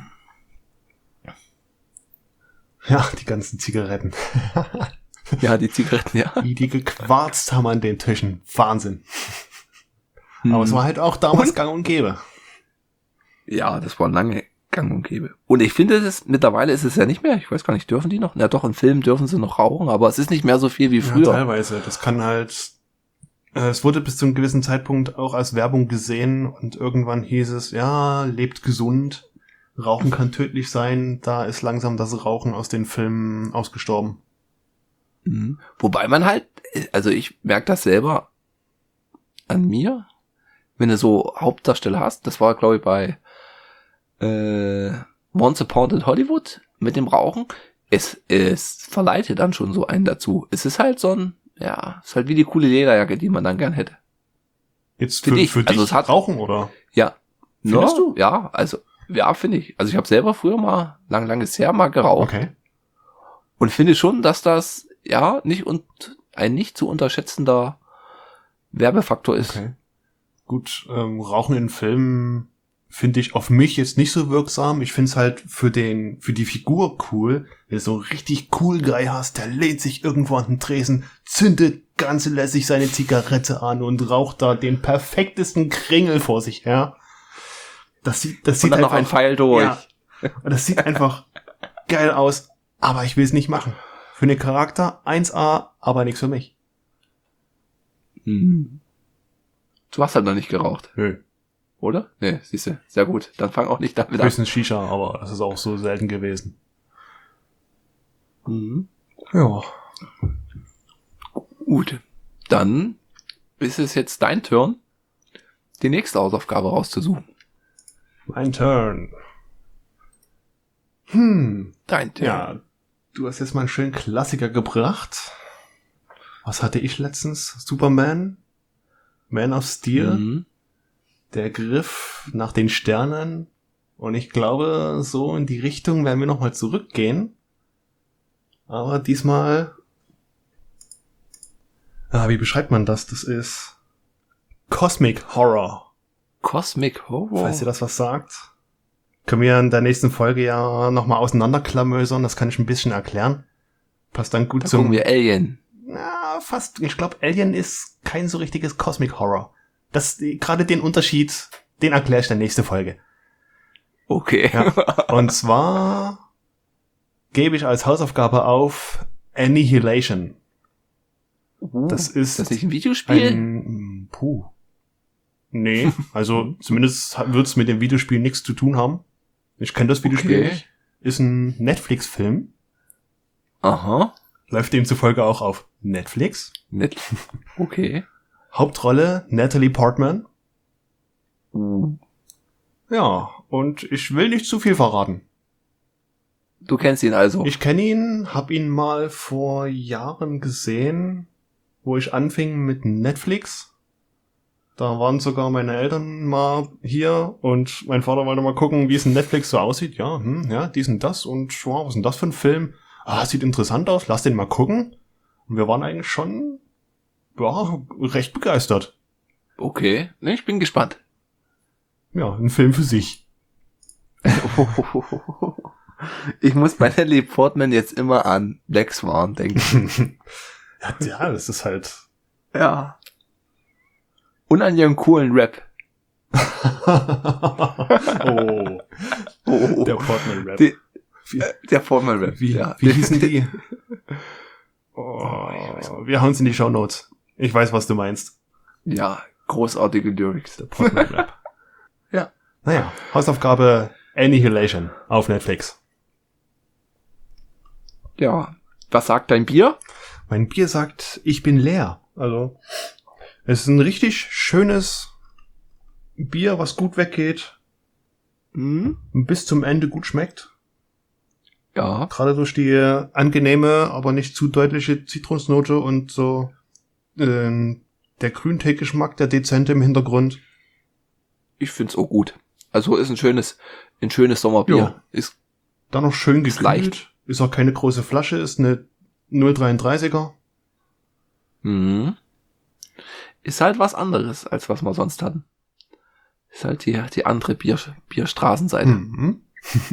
Ja, die ganzen Zigaretten. Ja, die Zigaretten, ja. Wie die gequarzt haben an den Tischen. Wahnsinn. Hm. Aber es war halt auch damals und? gang und gäbe. Ja, das war lange gang und gäbe. Und ich finde, das mittlerweile ist es ja nicht mehr. Ich weiß gar nicht, dürfen die noch? Na doch, in Filmen dürfen sie noch rauchen, aber es ist nicht mehr so viel wie früher. Ja, teilweise. Das kann halt... Äh, es wurde bis zu einem gewissen Zeitpunkt auch als Werbung gesehen und irgendwann hieß es, ja, lebt gesund, Rauchen kann tödlich sein, da ist langsam das Rauchen aus den Filmen ausgestorben. Mhm. Wobei man halt, also ich merke das selber an mir, wenn du so Hauptdarsteller hast, das war glaube ich bei äh, Once Upon in Hollywood mit dem Rauchen, es, es verleitet dann schon so einen dazu. Es ist halt so ein, ja, ist halt wie die coole Lederjacke, die man dann gern hätte. Jetzt für, für, dich, für dich also es hat, Rauchen, oder? Ja. Findest no, du? Ja, also, ja, finde ich. Also ich habe selber früher mal, lang, langes her mal geraucht. Okay. Und finde schon, dass das, ja, nicht und ein nicht zu unterschätzender Werbefaktor ist. Okay. Gut, ähm, Rauchen in Filmen finde ich auf mich jetzt nicht so wirksam. Ich finde es halt für den, für die Figur cool. Wenn du so einen richtig cool Guy hast, der lehnt sich irgendwo an den Tresen, zündet ganz lässig seine Zigarette an und raucht da den perfektesten Kringel vor sich her. Das sieht, das sieht und dann einfach, noch ein Pfeil durch. Ja, das sieht einfach geil aus, aber ich will es nicht machen. Für den Charakter eins A, aber nichts für mich. Hm. Du hast halt noch nicht geraucht. Nö. Oder? Nee, siehst du. Sehr gut. Dann fang auch nicht damit an. Höchstens Shisha, aber das ist auch so selten gewesen. Mhm. Ja. Gut. Dann ist es jetzt dein Turn, die nächste Hausaufgabe rauszusuchen. Mein Turn. Hm. Dein Turn. Ja, du hast jetzt mal einen schönen Klassiker gebracht. Was hatte ich letztens? Superman? Man of Steel? Mhm. Der Griff nach den Sternen. Und ich glaube, so in die Richtung werden wir nochmal zurückgehen. Aber diesmal... Ah, wie beschreibt man das? Das ist Cosmic Horror. Cosmic Horror? Falls ihr das was sagt. Können wir in der nächsten Folge ja nochmal auseinanderklamösern. Das kann ich ein bisschen erklären. Passt dann gut da zum... gucken wir Alien. Na, fast. Ich glaube, Alien ist kein so richtiges Cosmic Horror. Das, gerade den Unterschied, den erkläre ich in der nächsten Folge. Okay. Ja. Und zwar gebe ich als Hausaufgabe auf Annihilation. Uh, das ist, ist das nicht ein Videospiel? Ein, puh. Nee, also zumindest wird es mit dem Videospiel nichts zu tun haben. Ich kenne das Videospiel Okay. nicht. Ist ein Netflix-Film. Aha. Läuft demzufolge auch auf Netflix. Net okay. Hauptrolle Natalie Portman. Uh. Ja, und ich will nicht zu viel verraten. Du kennst ihn also. Ich kenne ihn, hab ihn mal vor Jahren gesehen, wo ich anfing mit Netflix. Da waren sogar meine Eltern mal hier und mein Vater wollte mal gucken, wie es in Netflix so aussieht. Ja, hm, ja, dies und das und wow, was ist denn das für ein Film? Ah, sieht interessant aus, lass den mal gucken. Und wir waren eigentlich schon, ja, recht begeistert. Okay, ne, ich bin gespannt. Ja, ein Film für sich. Ich muss bei Natalie Portman jetzt immer an Black Swan denken. ja, ja, das ist halt... Ja. Und an ihren coolen Rap. oh. oh. Der Portman-Rap. Die, der Portman-Rap, Wie, ja. wie hießen die? Oh, wir hauen es in die Shownotes. Ich weiß, was du meinst. Ja, großartige Lyrics. Der Portman-Rap. Ja. Naja, Hausaufgabe Annihilation auf Netflix. Ja. Was sagt dein Bier? Mein Bier sagt, ich bin leer. Also, es ist ein richtig schönes Bier, was gut weggeht. Hm? Bis zum Ende gut schmeckt. Ja. Gerade durch die angenehme, aber nicht zu deutliche Zitrusnote und so äh, der Grüntee-Geschmack, der dezente im Hintergrund. Ich find's auch gut. Also ist ein schönes, ein schönes Sommerbier. Jo. Ist, Dann noch schön Ist gekühlt. leicht. Ist auch keine große Flasche, ist eine null Komma dreiunddreißiger. mhm. Ist halt was anderes, als was wir sonst hatten. Ist halt die, die andere Bier, Bierstraßenseite. Mhm.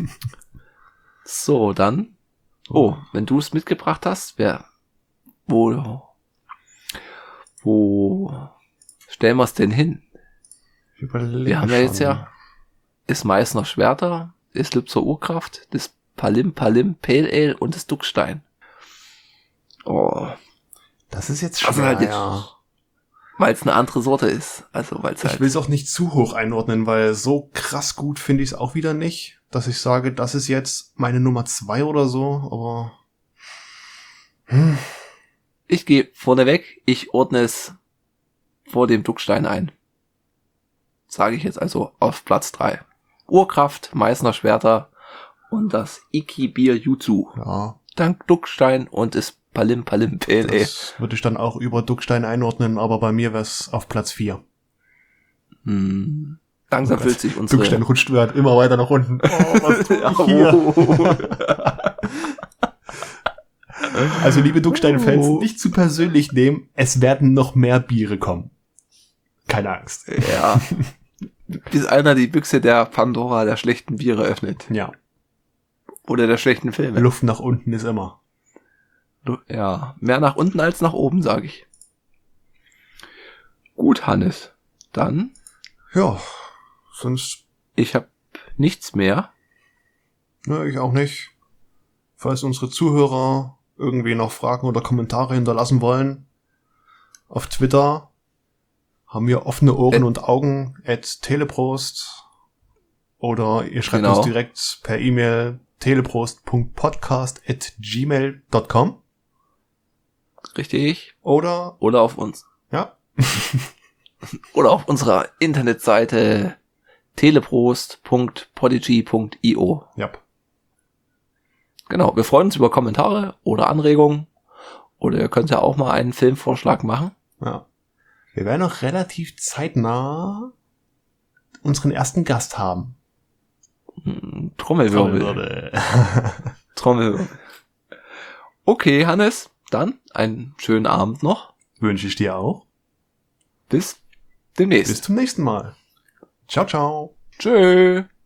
So, dann. Oh, wenn du es mitgebracht hast, wer, wo, wo stellen wir es denn hin? Ich überlege Wir haben ja schon. jetzt ja, ist Meißner Schwerter, ist Lübzer Urkraft, das Palim Palim Pale Ale und das Duckstein. Oh, Das ist jetzt schwer, also halt jetzt, ja. weil es eine andere Sorte ist. Also, weil es Ich halt, will es auch nicht zu hoch einordnen, weil so krass gut finde ich es auch wieder nicht, dass ich sage, das ist jetzt meine Nummer zwei oder so, aber hm. ich gehe vorneweg, ich ordne es vor dem Duckstein ein. Sage ich jetzt also auf Platz drei. Urkraft, Meißner Schwerter und das Iki Bier Jutsu. Ja, Dank Duckstein und das Palim Palim Pale Ale. das würde ich dann auch über Duckstein einordnen, aber bei mir wäre es auf Platz vier. Hm. Langsam Oh fühlt Gott. sich unsere... Duckstein rutscht halt immer weiter nach unten. Oh, was tue ich hier? Also, liebe Duckstein-Fans, Oh. nicht zu persönlich nehmen, es werden noch mehr Biere kommen. Keine Angst. Ja. Bis einer die Büchse der Pandora der schlechten Biere öffnet. Ja, Oder der schlechten Filme. Luft nach unten ist immer. Ja, mehr nach unten als nach oben, sage ich. Gut, Hannes. Dann, Ja, sonst, ich habe nichts mehr. ne, ich auch nicht. Falls unsere Zuhörer irgendwie noch Fragen oder Kommentare hinterlassen wollen, auf Twitter haben wir offene Ohren Ä- und Augen at teleprost oder ihr schreibt Genau. uns direkt per E-Mail teleprost punkt podcast at gmail punkt com Richtig. oder, Oder auf uns. ja, Oder auf unserer Internetseite teleprost punkt podigy punkt io. ja, Genau, wir freuen uns über Kommentare oder Anregungen. Oder ihr könnt ja auch mal einen Filmvorschlag machen. ja. Wir werden auch relativ zeitnah unseren ersten Gast haben. Hm, Trommelwirbel. Trommelwirbel. Trommelwirbel. Okay, Hannes, dann einen schönen Abend noch. Wünsche ich dir auch. Bis demnächst. Bis zum nächsten Mal. Ciao, ciao. Tschö.